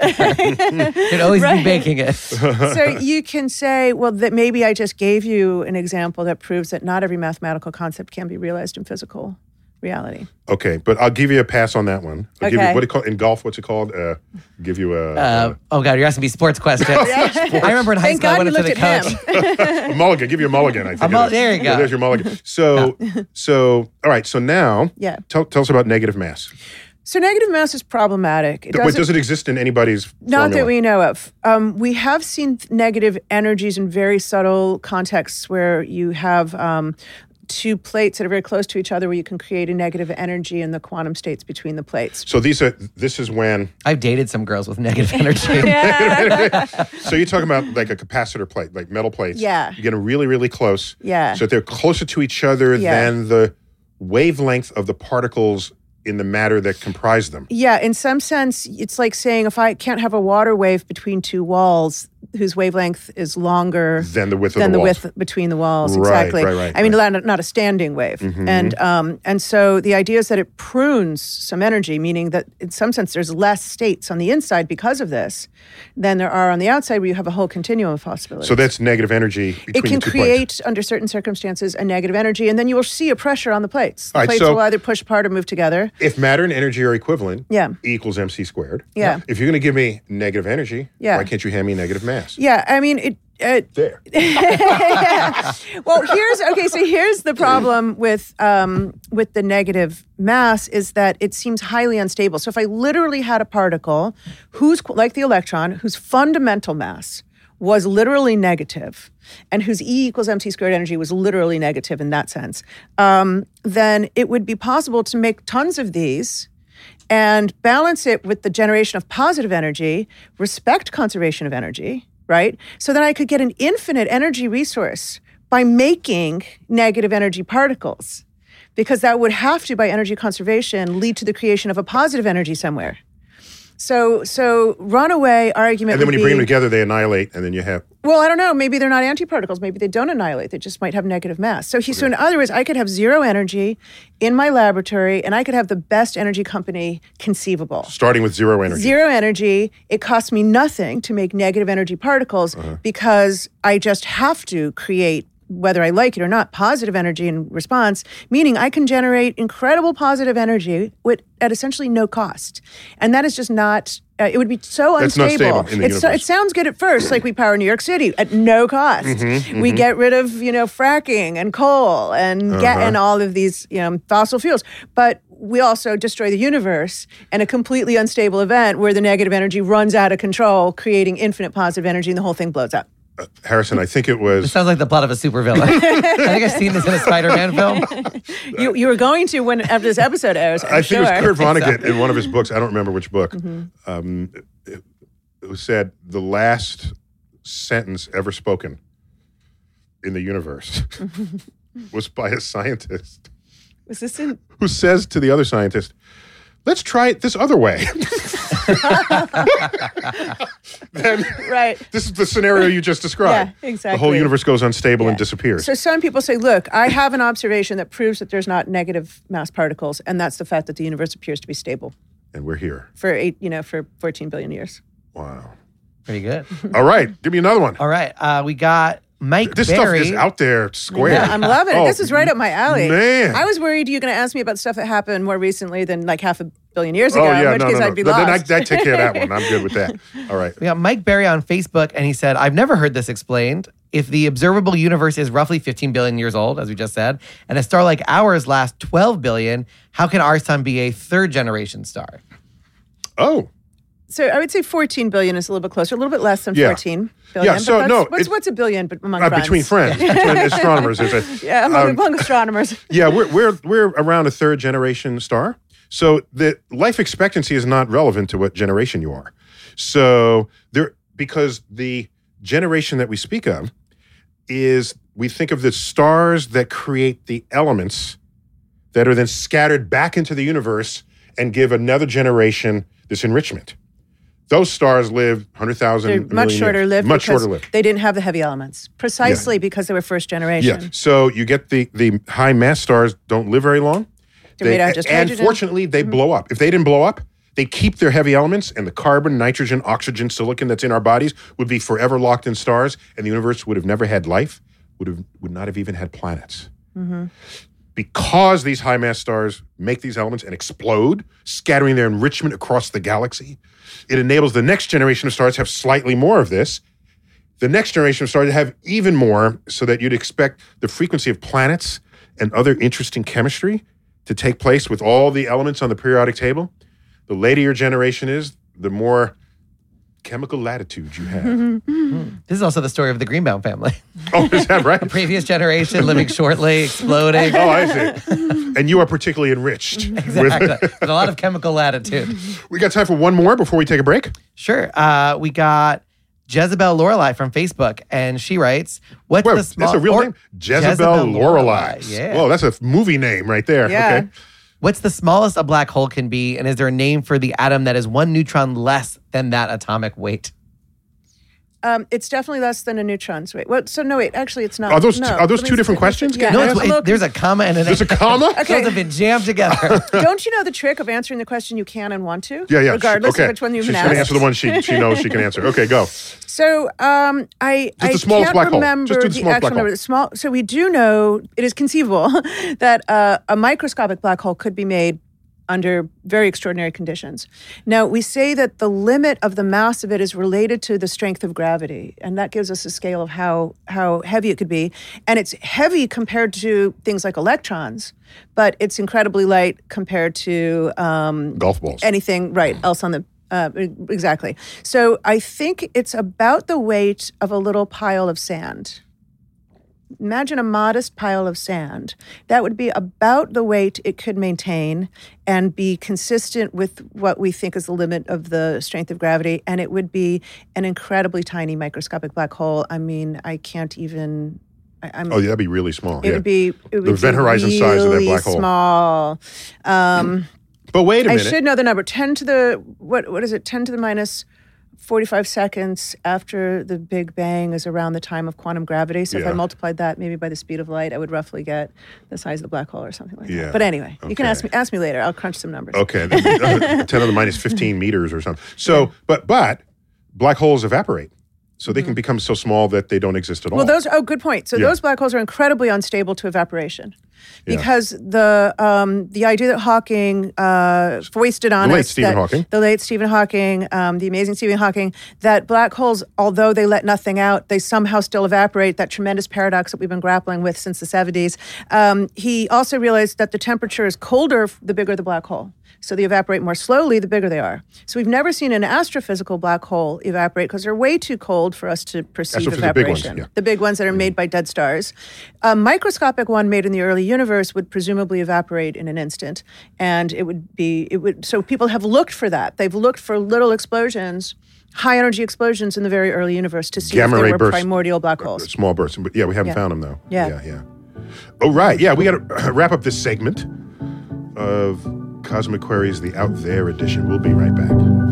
You'd always be baking it. so you can say, well, that maybe I just gave you an example that proves that not every mathematical concept can be realized in physical reality. Okay, but I'll give you a pass on that one. I'll give you, Okay. what do you call in golf? What's it called? Uh, give you a, Uh, oh, God, you're asking me sports questions. I remember in high Thank school, I God went you up to the looked coach. at him. a mulligan. Give you a mulligan. I think. A mul- it is. there you go. Yeah, there's your mulligan. So, so all right. So now, Yeah. tell, tell us about negative mass. So negative mass is problematic. It Wait, doesn't, does it exist in anybody's not that formula? we know of. Um, we have seen negative energies in very subtle contexts where you have um, two plates that are very close to each other where you can create a negative energy in the quantum states between the plates. So these are. This is when. I've dated some girls with negative energy. So you're talking about like a capacitor plate, like metal plates. Yeah. You get them really, really close. Yeah. So they're closer to each other Yeah. than the wavelength of the particles in the matter that comprise them. Yeah, in some sense, it's like saying if I can't have a water wave between two walls whose wavelength is longer Than the width of than the the walls. width between the walls. Right, Exactly. right, right, I mean, right. not, not a standing wave. And um, and so the idea is that it prunes some energy, meaning that in some sense there's less states on the inside because of this than there are on the outside, where you have a whole continuum of possibilities. So that's negative energy between it can the two create, plates. under certain circumstances, a negative energy, and then you will see a pressure on the plates. The All right, plates so- will either push apart or move together. If matter and energy are equivalent, Yeah. E equals mc squared. Yeah. If you're going to give me negative energy, Yeah. why can't you hand me negative mass? Yeah, I mean, it. it There. Well, here's okay. So here's the problem with um, with the negative mass is that it seems highly unstable. So if I literally had a particle whose like the electron, whose fundamental mass was literally negative, and whose E equals mc squared energy was literally negative in that sense, um, then it would be possible to make tons of these and balance it with the generation of positive energy, respect conservation of energy, right? So then I could get an infinite energy resource by making negative energy particles, because that would have to, by energy conservation, lead to the creation of a positive energy somewhere. So, so runaway argument. And then when would you bring be, them together, they annihilate, and then you have. Well, I don't know. Maybe they're not antiparticles. Maybe they don't annihilate. They just might have negative mass. So, he, okay. so in other words, I could have zero energy in my laboratory, and I could have the best energy company conceivable. Starting with zero energy. Zero energy. It costs me nothing to make negative energy particles uh-huh. because I just have to create, whether I like it or not, positive energy in response, meaning I can generate incredible positive energy with, at essentially no cost. And that is just not, uh, it would be so That's unstable. Not stable in the it's so, it sounds good at first, like we power New York City at no cost. Mm-hmm, mm-hmm. We get rid of, you know, fracking and coal and uh-huh. get and all of these, you know, fossil fuels. But we also destroy the universe in a completely unstable event where the negative energy runs out of control, creating infinite positive energy, and the whole thing blows up. Uh, Harrison, I think it was... It sounds like the plot of a supervillain. I think I've seen this in a Spider-Man film. You, you were going to when after this episode airs, I'm I think sure. it was Kurt Vonnegut exactly. in one of his books. I don't remember which book. Mm-hmm. Um, it, it was said the last sentence ever spoken in the universe was by a scientist Was this in... who says to the other scientist, let's try it this other way. Then Right. this is the scenario you just described. Yeah, exactly. The whole universe goes unstable Yeah. and disappears. So some people say, look, I have an observation that proves that there's not negative mass particles, and that's the fact that the universe appears to be stable And we're here. for eight, you know, for fourteen billion years. Wow. Pretty good. All right. Give me another one. All right. Uh, we got Mike This Berry. stuff is out there square. Yeah, I'm loving it. Oh, This is right up my alley. man. I was worried you were going to ask me about stuff that happened more recently than like half a billion years Oh, ago, yeah. in which No, case no, no. I'd be But then I, lost. I take care of that one. I'm good with that. All right. We got Mike Berry on Facebook, and he said, I've never heard this explained. If the observable universe is roughly fifteen billion years old, as we just said, and a star like ours lasts twelve billion, how can our sun be a third generation star? Oh. So I would say fourteen billion is a little bit closer, a little bit less than Yeah. fourteen billion. Yeah, so but no, that's- what's, it- what's a billion but among Uh, friends? between friends, between astronomers. Is a, Yeah, among, um, among astronomers. yeah, we're, we're, we're around a third generation star. So the life expectancy is not relevant to what generation you are. So there, because the generation that we speak of is, we think of the stars that create the elements that are then scattered back into the universe and give another generation this enrichment. Those stars live one hundred thousand They're million much shorter years. lived. Much because shorter lived. They didn't have the heavy elements, precisely because they were first generation. Yeah. So you get the, the high mass stars don't live very long. They're made out of just and hydrogen. fortunately, they blow up. If they didn't blow up, they keep their heavy elements, and the carbon, nitrogen, oxygen, silicon that's in our bodies would be forever locked in stars, and the universe would have never had life, would have would not have even had planets. Mm-hmm. Because these high mass stars make these elements and explode, scattering their enrichment across the galaxy, it enables the next generation of stars to have slightly more of this. The next generation of stars to have even more, so that you'd expect the frequency of planets and other interesting chemistry to take place with all the elements on the periodic table. The later your generation is, the more chemical latitude you have. This is also the story of the Greenbaum family. Oh, is that right? Previous generation living shortly, exploding. Oh, I see. And you are particularly enriched. Exactly. With, With a lot of chemical latitude. we got time for one more before we take a break? Sure. Uh, we got Jezebel Lorelei from Facebook, and she writes, "What's Wait, the small?" that's a real or- name? Jezebel, Lorelei. Yeah. Whoa, that's a movie name right there. Yeah. Okay. What's the smallest a black hole can be, and is there a name for the atom that is one neutron less than that atomic weight? Um, it's definitely less than a neutron's weight. Well, so no, wait, actually, it's not. Are those no, two- are those let me two see. different questions? Yeah, Can No, I it's, ask- it- look, there's a comma and an There's a comma? Those have been jammed together. don't you know the trick of answering the question you can and want to? Yeah, yeah. Regardless okay. of which one you've She's been going to asked. answer the one she, she knows she can answer. Okay, go. So um, I, the I smallest can't black hole. remember Just do the the smallest actual black hole. number. The small. So we do know it is conceivable that uh, a microscopic black hole could be made under very extraordinary conditions. Now, we say that the limit of the mass of it is related to the strength of gravity, and that gives us a scale of how, how heavy it could be. And it's heavy compared to things like electrons, but it's incredibly light compared to um, Golf balls. anything right else on the uh, exactly. So I think it's about the weight of a little pile of sand. Imagine a modest pile of sand. That would be about the weight it could maintain and be consistent with what we think is the limit of the strength of gravity. And it would be an incredibly tiny microscopic black hole. I mean, I can't even I, I'm, Oh, yeah, that'd be really small. it yeah. would be it would The event be horizon really size of that black hole. small. Um, But wait a I minute. should know the number. ten to the what? What is it? ten to the minus forty-five seconds after the Big Bang is around the time of quantum gravity. So if Yeah. I multiplied that maybe by the speed of light, I would roughly get the size of the black hole or something like Yeah. that. But anyway, you can Okay. ask me ask me later. I'll crunch some numbers. Okay, ten to the minus fifteen meters or something. So, but but black holes evaporate, so they can become so small that they don't exist at all. Well, those oh, good point. So Yeah. those black holes are incredibly unstable to evaporation, Yeah. because the um, the idea that Hawking uh, foisted on The late us, Stephen that- Hawking. the late Stephen Hawking, um, the amazing Stephen Hawking, that black holes, although they let nothing out, they somehow still evaporate. That tremendous paradox that we've been grappling with since the seventies. Um, he also realized that the temperature is colder the bigger the black hole. So they evaporate more slowly the bigger they are. So we've never seen an astrophysical black hole evaporate because they're way too cold for us to perceive Astrophysical big ones, evaporation. yeah. The big ones that are made by dead stars. A microscopic one made in the early universe would presumably evaporate in an instant. And it would be, it would, so people have looked for that. They've looked for little explosions, high energy explosions in the very early universe to see Gamma if ray there were bursts. primordial black holes. Small bursts, but yeah, we haven't Yeah. found them though. Yeah. yeah, yeah. Oh right, yeah, we got to wrap up this segment of Cosmic Queries, the Out There edition. We'll be right back.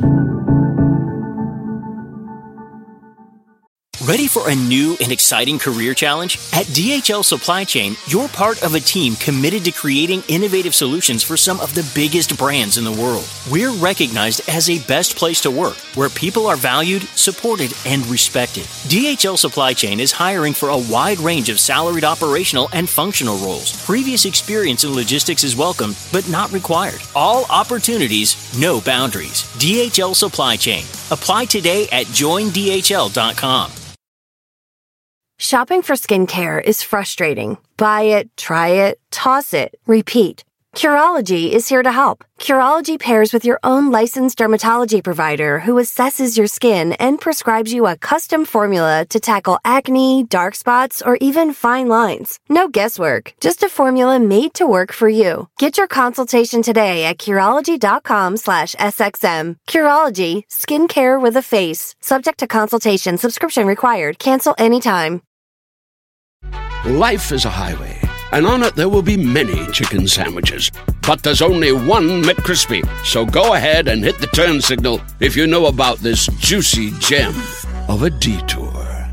Ready for a new and exciting career challenge? At D H L Supply Chain, you're part of a team committed to creating innovative solutions for some of the biggest brands in the world. We're recognized as a best place to work, where people are valued, supported, and respected. D H L Supply Chain is hiring for a wide range of salaried operational and functional roles. Previous experience in logistics is welcome, but not required. All opportunities, no boundaries. D H L Supply Chain. Apply today at join D H L dot com. Shopping for skincare is frustrating. Buy it, try it, toss it, repeat. Curology is here to help. Curology pairs with your own licensed dermatology provider who assesses your skin and prescribes you a custom formula to tackle acne, dark spots, or even fine lines. No guesswork, just a formula made to work for you. Get your consultation today at Curology.com slash SXM. Curology, skincare with a face. Subject to consultation, subscription required. Cancel anytime. Life is a highway, and on it there will be many chicken sandwiches. But there's only one McCrispy. So go ahead and hit the turn signal if you know about this juicy gem of a detour.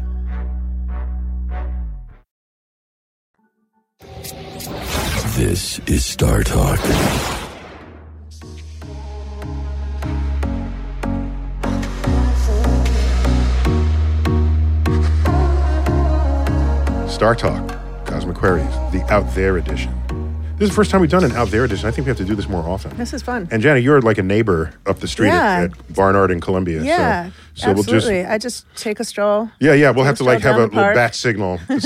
This is Star Talk. Star Talk, Cosmic Queries, the Out There edition. This is the first time we've done an Out There edition. I think we have to do this more often. This is fun. And Jana, you're like a neighbor up the street Yeah. at, at Barnard in Columbia. Yeah, so, so absolutely. We'll just, I just take a stroll. yeah, yeah. We'll have to Stroll like have down a the little park. bat signal to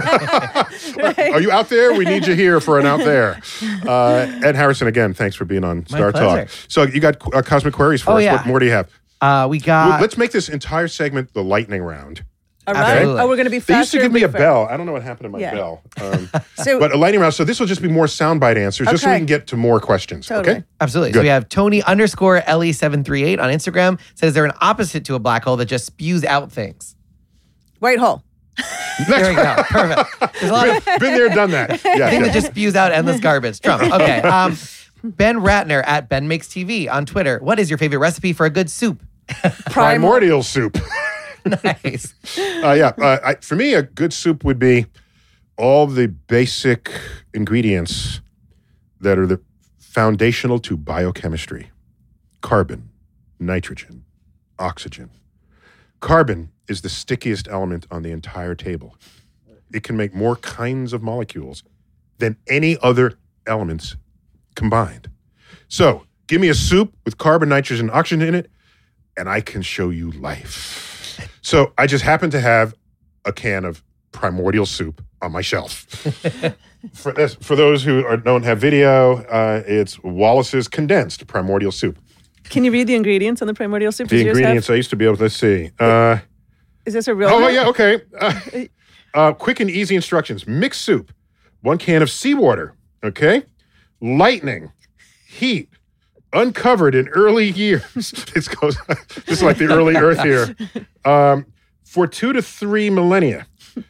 say, "Are you out there? We need you here for an Out There." Uh, Ed Harrison, again, thanks for being on My Star Talk. pleasure. So you got uh, Cosmic Queries for Oh, us. yeah. What more do you have? Uh, we got. Well, let's make this entire segment the lightning round. All right. Absolutely. Oh, we're going to be faster. They used to give and me a briefer. bell. I don't know what happened to my Yeah. bell. Um, So, but a lightning round. So this will just be more soundbite answers, just so we Okay. can get to more questions. Totally. Okay. Absolutely. Good. So we have Tony underscore L E seven three eight on Instagram. Says they're an opposite to a black hole that just spews out things. white hole. There we go. Perfect. There's a lot of Been there, done that. Yeah. thing yeah. that just spews out endless garbage. Trump. Okay. Um, Ben Ratner at Ben Makes T V on Twitter. What is your favorite recipe for a good soup? Primordial soup. Nice. Uh, yeah, uh, I, for me, a good soup would be all the basic ingredients that are the foundational to biochemistry: carbon, nitrogen, oxygen. Carbon is the stickiest element on the entire table. It can make more kinds of molecules than any other elements combined. So, give me a soup with carbon, nitrogen, oxygen in it, and I can show you life. So I just happen to have a can of primordial soup on my shelf. for, this, for those who are, don't have video, uh, it's Wallace's condensed primordial soup. Can you read the ingredients on the primordial soup? The Does yours have- ingredients I used to be able to see. Uh, Is this a real? oh, one? yeah, okay. Uh, uh, quick and easy instructions. Mixed soup, one can of seawater, okay? Lightning, heat, uncovered in early years. This goes. This is like the early Earth here. Um, for two to three millennia,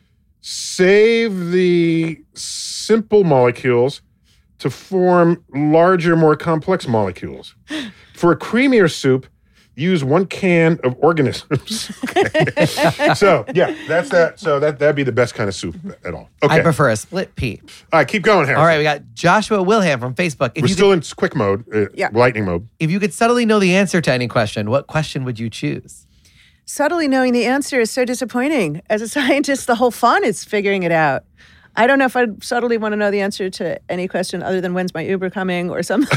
save the simple molecules to form larger, more complex molecules. For a creamier soup, use one can of organisms. Okay. So, yeah, that's that. So that, that'd be the best kind of soup at all. Okay. I prefer a split pea. All right, keep going, Harrison. All right, we got Joshua Wilham from Facebook. If We're you still could, in quick mode, uh, Yeah. lightning mode. if you could subtly know the answer to any question, what question would you choose? Subtly knowing the answer is so disappointing. As a scientist, the whole fun is figuring it out. I don't know if I'd subtly want to know the answer to any question other than when's my Uber coming or something.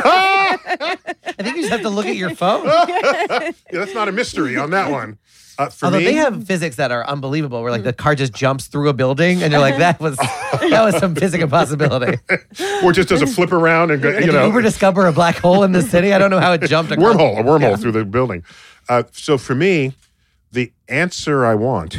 I think you just have to look at your phone. Yeah, that's not a mystery on that one. Uh, for Although me, they have physics that are unbelievable, where like the car just jumps through a building, and you're like, that was that was some physics impossibility. or just does a flip around and go, you Did know, Uber discover a black hole in the city? I don't know how it jumped. a across- wormhole, a wormhole through the building. Uh, so for me, the answer I want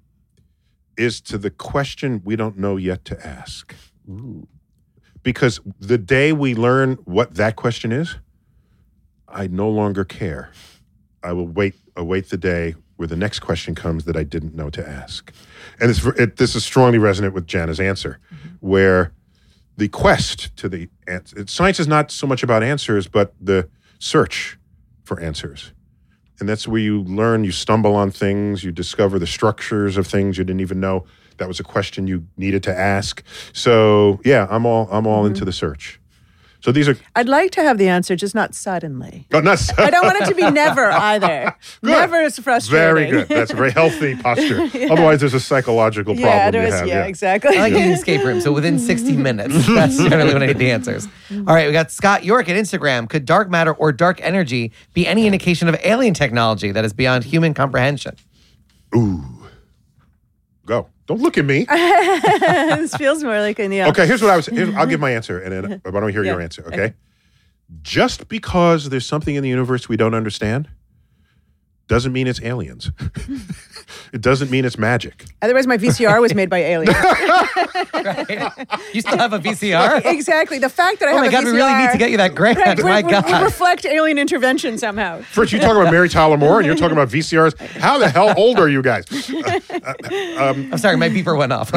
is to the question we don't know yet to ask. Ooh. Because the day we learn what that question is, I no longer care. I will wait, await the day where the next question comes that I didn't know to ask. And it's, it, this is strongly resonant with Jana's answer, mm-hmm. where the quest to the answer, science is not so much about answers, but the search for answers. And that's where you learn, you stumble on things, you discover the structures of things you didn't even know that was a question you needed to ask. So yeah, I'm all I'm all mm-hmm. into the search. So these are. I'd like to have the answer, just not suddenly. Oh, not I don't want it to be never either. Never is frustrating. Very good. That's a very healthy posture. Yeah. Otherwise, there's a psychological problem yeah, you there's, have. Yeah, yeah, exactly. I like an escape room. So within sixty minutes, that's generally when I need the answers. All right, we got Scott York at Instagram. Could dark matter or dark energy be any indication of alien technology that is beyond human comprehension? Ooh. Go. Don't look at me. This feels more like an yeah. Okay, here's what I was. Here's, I'll give my answer, and then I want to hear Yeah. your answer. Okay? Just because there's something in the universe we don't understand doesn't mean it's aliens. It doesn't mean it's magic. Otherwise, my V C R was made by aliens. Right? You still have a V C R? Exactly. The fact that I Oh have my a God, V C R. we really need to get you that grant. Right, My we, God. we reflect alien intervention somehow. First, you talk about Mary Tyler Moore, and you're talking about V C Rs. How the hell old are you guys? Uh, uh, um, I'm sorry, my beeper went off. no,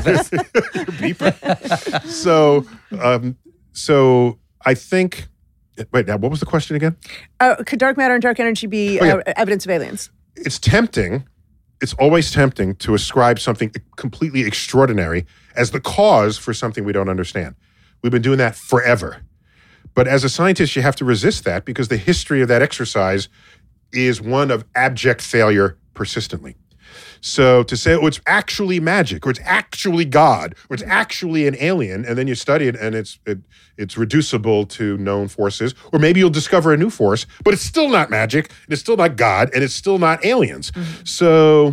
beeper. So, um, so I think. Wait, now what was the question again? Uh, could dark matter and dark energy be Oh, yeah. uh, evidence of aliens? It's tempting. It's always tempting to ascribe something completely extraordinary as the cause for something we don't understand. We've been doing that forever. But as a scientist, you have to resist that because the history of that exercise is one of abject failure persistently. So to say, oh, it's actually magic, or it's actually God, or it's actually an alien, and then you study it and it's it, it's reducible to known forces, or maybe you'll discover a new force, but it's still not magic, and it's still not God, and it's still not aliens. Mm-hmm. So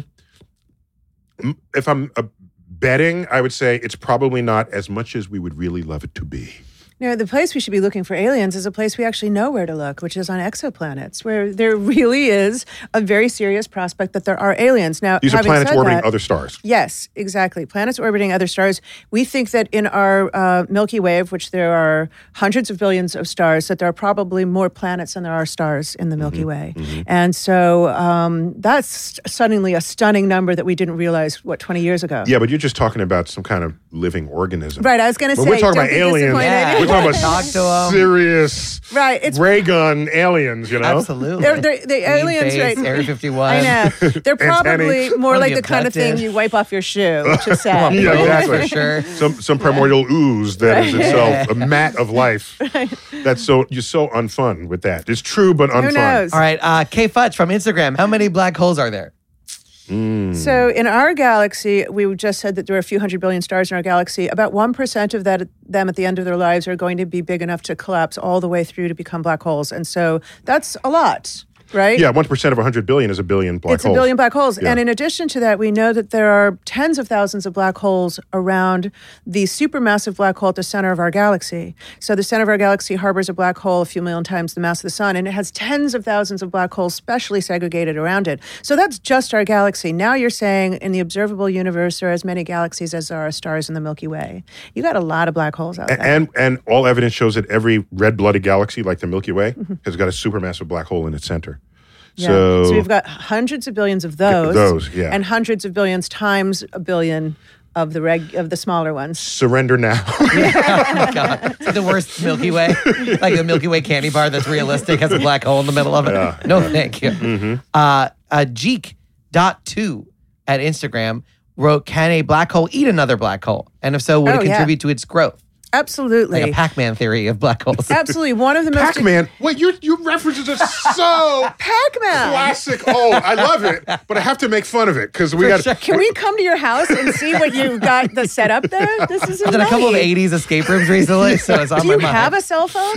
m- if I'm uh, betting, I would say it's probably not as much as we would really love it to be. No, the place we should be looking for aliens is a place we actually know where to look, which is on exoplanets, where there really is a very serious prospect that there are aliens. Now, These are having planets said orbiting that, other stars. Yes, exactly. Planets orbiting other stars. We think that in our uh, Milky Way, of which there are hundreds of billions of stars, that there are probably more planets than there are stars in the Milky mm-hmm. Way. Mm-hmm. And so um, that's suddenly a stunning number that we didn't realize, what, twenty years ago? Yeah, but you're just talking about some kind of living organism. Right, I was going to say, we're talking don't about be aliens. disappointed. Yeah. We're talking about Talk to 'em. serious right, it's, ray gun aliens, you know? Absolutely. They're, they're, the Green aliens, face, right? Area fifty-one. I know. They're probably Antennae. more Wanna like be the kind of abducted. thing you wipe off your shoe, which is sad. Yeah, Right? exactly. For sure. Some some primordial ooze that is itself a mat of life. That's so you're so unfun with that. It's true, but unfun. Who knows? All right, uh, K Futch from Instagram. How many black holes are there? Mm. So in our galaxy, we just said that there are a few hundred billion stars in our galaxy. About one percent of that, them at the end of their lives are going to be big enough to collapse all the way through to become black holes. And so that's a lot. Right? Yeah, one percent of one hundred billion is a billion black it's holes. It's a billion black holes. Yeah. And in addition to that, we know that there are tens of thousands of black holes around the supermassive black hole at the center of our galaxy. So the center of our galaxy harbors a black hole a few million times the mass of the sun, and it has tens of thousands of black holes specially segregated around it. So that's just our galaxy. Now you're saying in the observable universe, there are as many galaxies as there are stars in the Milky Way. You got a lot of black holes out there. And and all evidence shows that every red-blooded galaxy, like the Milky Way, mm-hmm. has got a supermassive black hole in its center. Yeah. So, So we've got hundreds of billions of those, those, yeah. and hundreds of billions times a billion of the reg of the smaller ones. surrender now. Oh my God. It's the worst Milky Way. Like the Milky Way candy bar that's realistic, has a black hole in the middle of it. Yeah, no, yeah. thank you. Mm-hmm. Uh, uh, Jeek dot two at Instagram wrote, can a black hole eat another black hole? And if so, would Oh, it yeah. contribute to its growth? Absolutely. Like a Pac-Man theory of black holes. Absolutely. One of the most Pac-Man. Wait, your your references are so Pac-Man. classic. Oh, I love it, but I have to make fun of it because we got. sure. Can we come to your house and see what you've got the setup there? This is I've done a couple of nice. eighties escape rooms recently, so it's on Do my you mind. have a cell phone?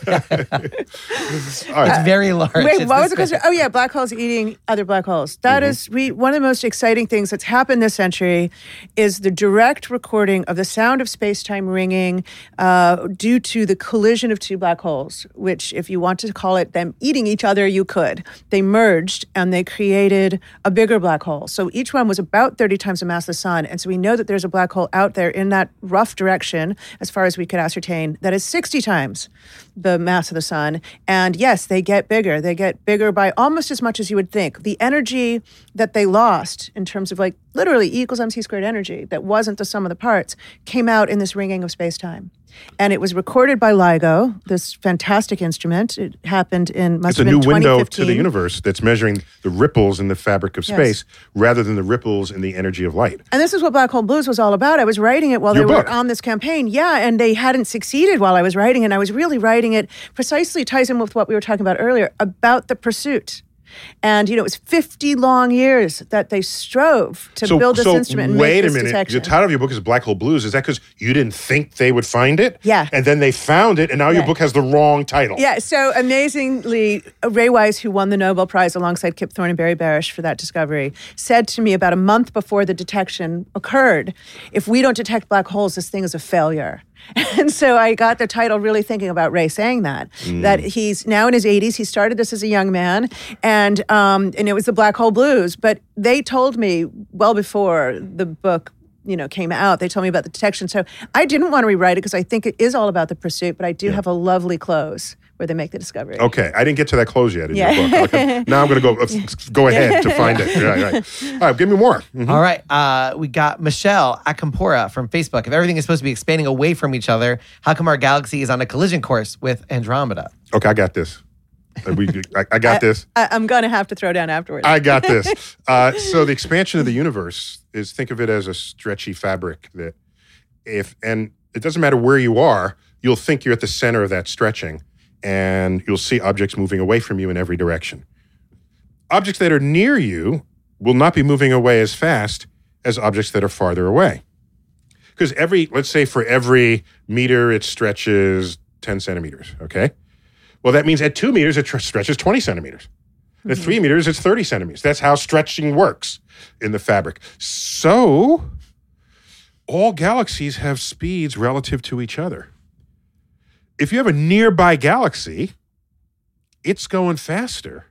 It's very large. Wait, It's what was this the question? big. Oh yeah, black holes eating other black holes. That is we one of the most exciting things that's happened this century is the direct recording of the sound of space-time ringing uh, due to the collision of two black holes, which if you want to call it them eating each other, you could. They merged and they created a bigger black hole. So each one was about thirty times the mass of the sun. And so we know that there's a black hole out there in that rough direction, as far as we could ascertain, that is sixty times the mass of the sun. And yes, they get bigger. They get bigger by almost as much as you would think. The energy that they lost in terms of like literally E equals mc squared energy that wasn't the sum of the parts came out in this ringing of space-time. And it was recorded by LIGO, this fantastic instrument. It happened in, must It's a have new been window twenty to fifteen. the universe that's measuring the ripples in the fabric of Yes. space rather than the ripples in the energy of light. And this is what Black Hole Blues was all about. I was writing it while Your they book. were on this campaign. Yeah, and they hadn't succeeded while I was writing, and I was really writing it precisely ties in with what we were talking about earlier about the pursuit. And, you know, it was fifty long years that they strove to so, build this so instrument and wait make a this minute. detection. The title of your book is Black Hole Blues. Is that because you didn't think they would find it? Yeah. And then they found it, and now your Yeah. book has the wrong title. Yeah, so amazingly, Ray Wise, who won the Nobel Prize alongside Kip Thorne and Barry Barish for that discovery, said to me about a month before the detection occurred, if we don't detect black holes, this thing is a failure. And so I got the title really thinking about Ray saying that, that he's now in his eighties. He started this as a young man, and um, and it was the Black Hole Blues. But they told me well before the book, you know, came out, they told me about the detection. So I didn't want to rewrite it because I think it is all about the pursuit, but I do have a lovely close where they make the discovery. Okay, I didn't get to that close yet in Yeah. your book. Okay, now I'm going to go uh, go ahead to find it. Right, right. All right, give me more. Mhm. All right. Uh, we got Michelle Akampora from Facebook. If everything is supposed to be expanding away from each other, how come our galaxy is on a collision course with Andromeda? Okay, I got this. Uh, We, I, I got this. I, I'm going to have to throw down afterwards. I got this. Uh, so the expansion of the universe is, think of it as a stretchy fabric that if, and it doesn't matter where you are, you'll think you're at the center of that stretching and you'll see objects moving away from you in every direction. Objects that are near you will not be moving away as fast as objects that are farther away. Because every, let's say for every meter, it stretches ten centimeters, okay? Well, that means at two meters, it tr- stretches twenty centimeters. At three meters, it's thirty centimeters. That's how stretching works in the fabric. So, all galaxies have speeds relative to each other. If you have a nearby galaxy, it's going faster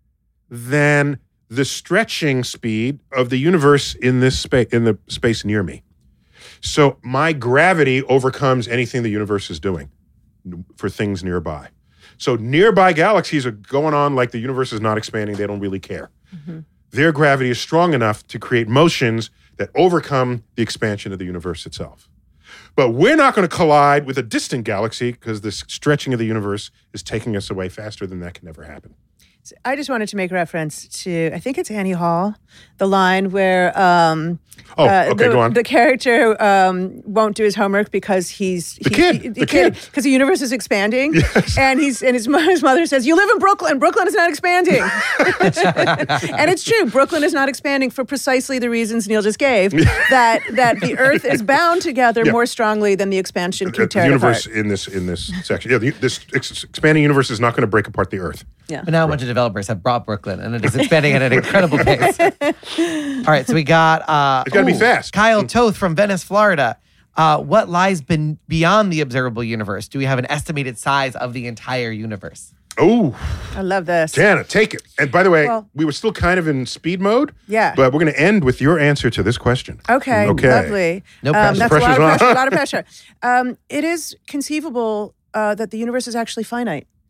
than the stretching speed of the universe in this space, in the space near me. So, my gravity overcomes anything the universe is doing for things nearby. So nearby galaxies are going on like the universe is not expanding. They don't really care. Mm-hmm. Their gravity is strong enough to create motions that overcome the expansion of the universe itself. But we're not going to collide with a distant galaxy because the stretching of the universe is taking us away faster than that can ever happen. I just wanted to make reference to, I think it's Annie Hall, the line where um, Oh, uh, okay, the, go on. the character um, won't do his homework because he's The he- kid, he- the kid. because the universe is expanding, Yes. and he's and his, mo- his mother says, "You live in Brooklyn. Brooklyn is not expanding," and it's true. Brooklyn is not expanding for precisely the reasons Neil just gave. that that the Earth is bound together Yeah. more strongly than the expansion can The tear it universe apart. in this in this section. Yeah, the, this ex- expanding universe is not going to break apart the Earth. Yeah. But now a bunch of developers have brought Brooklyn, and it is expanding at an incredible pace. All right, so we got... Uh, It's gotta be ooh, fast. Kyle Toth from Venice, Florida. Uh, what lies ben- beyond the observable universe? Do we have an estimated size of the entire universe? Oh, I love this. Jana, take it. And by the way, Well- we were still kind of in speed mode. Yeah. But we're going to end with your answer to this question. Okay, Okay. lovely. No pressure. Um, that's a lot of Pressure's on. pressure. A lot of pressure. Um, it is conceivable uh, that the universe is actually finite.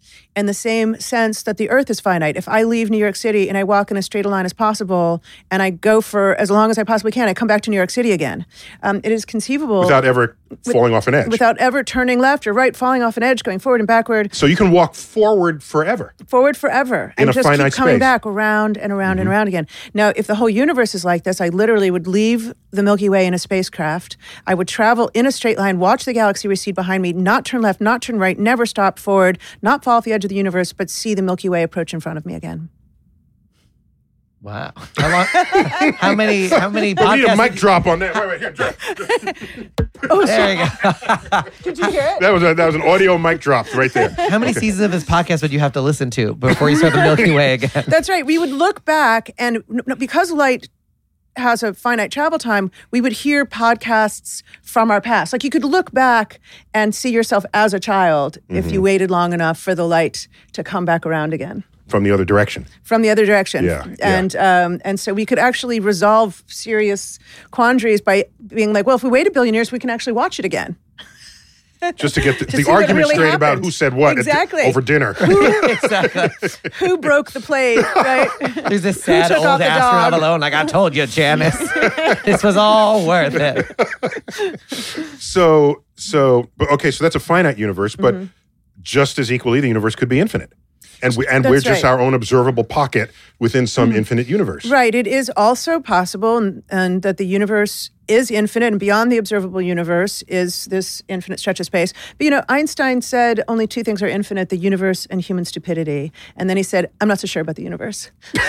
in the same sense that the Earth is finite. If I leave New York City and I walk in as straight a line as possible, and I go for as long as I possibly can, I come back to New York City again. Um, it is conceivable. Without ever falling off an edge. Without ever turning left or right, falling off an edge, going forward and backward. So you can walk forward forever. Forward forever. In and a just finite keep coming space. back around and around Mm-hmm. and around again. Now, if the whole universe is like this, I literally would leave the Milky Way in a spacecraft. I would travel in a straight line, watch the galaxy recede behind me, not turn left, not turn right, never stop forward, not fall off the edge of the universe, but see the Milky Way approach in front of me again. Wow. How long? how many? How many We need a podcasts? mic drop on that. Wait, wait, here. drop. Oh, There you go. did you hear it? That was a, that was an audio mic drop right there. How many seasons of this podcast would you have to listen to before you start the Milky Way again? That's right. We would look back, and n- n- because light has a finite travel time, we would hear podcasts from our past. Like you could look back and see yourself as a child if you waited long enough for the light to come back around again. From the other direction. From the other direction. Yeah, yeah. And um, and so we could actually resolve serious quandaries by being like, well, if we wait a billion years, we can actually watch it again. Just to get the, To the see what argument really straight about happened. who said what at di- Exactly. over dinner. Exactly. Who broke the plate, right? There's this sad took old off the astronaut dog? alone. Like I told you, Janice, this was all worth it. So, so, but okay, so that's a finite universe, but just as equally, the universe could be infinite. And, we, and we're That's just right. our own observable pocket within some infinite universe. Right. It is also possible and, and that the universe is infinite, and beyond the observable universe is this infinite stretch of space. But, you know, Einstein said only two things are infinite, the universe and human stupidity. And then he said, I'm not so sure about the universe.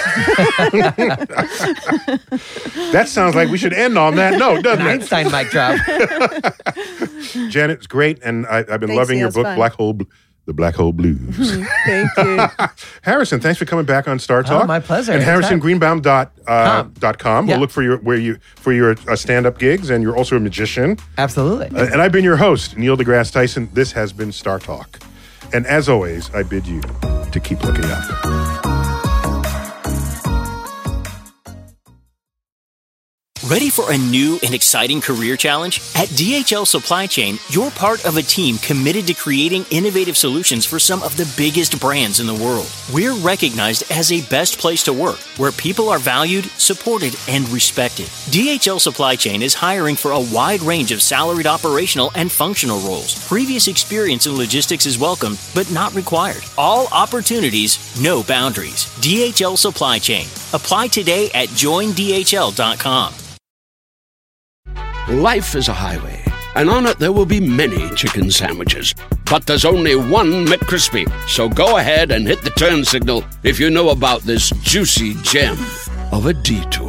That sounds like we should end on that note, doesn't An it? Einstein mic drop. Janet, it's great, and I, I've been Thanks, loving Neil, your it's book, fun. Black Hole, Bl- The Black Hole Blues. Thank you. Harrison, thanks for coming back on Star Talk. Oh, my pleasure. And Harrison Anytime. Greenbaum dot uh, Com. dot com. Yeah. We'll look for your where you for your uh, stand up gigs, and you're also a magician. Absolutely. Uh, and I've been your host, Neil deGrasse Tyson. This has been Star Talk, and as always, I bid you to keep looking up. Ready for a new and exciting career challenge? At D H L Supply Chain, you're part of a team committed to creating innovative solutions for some of the biggest brands in the world. We're recognized as a best place to work, where people are valued, supported, and respected. D H L Supply Chain is hiring for a wide range of salaried operational and functional roles. Previous experience in logistics is welcome, but not required. All opportunities, no boundaries. D H L Supply Chain. Apply today at join D H L dot com. Life is a highway, and on it there will be many chicken sandwiches. But there's only one McCrispy. So go ahead and hit the turn signal if you know about this juicy gem of a detour.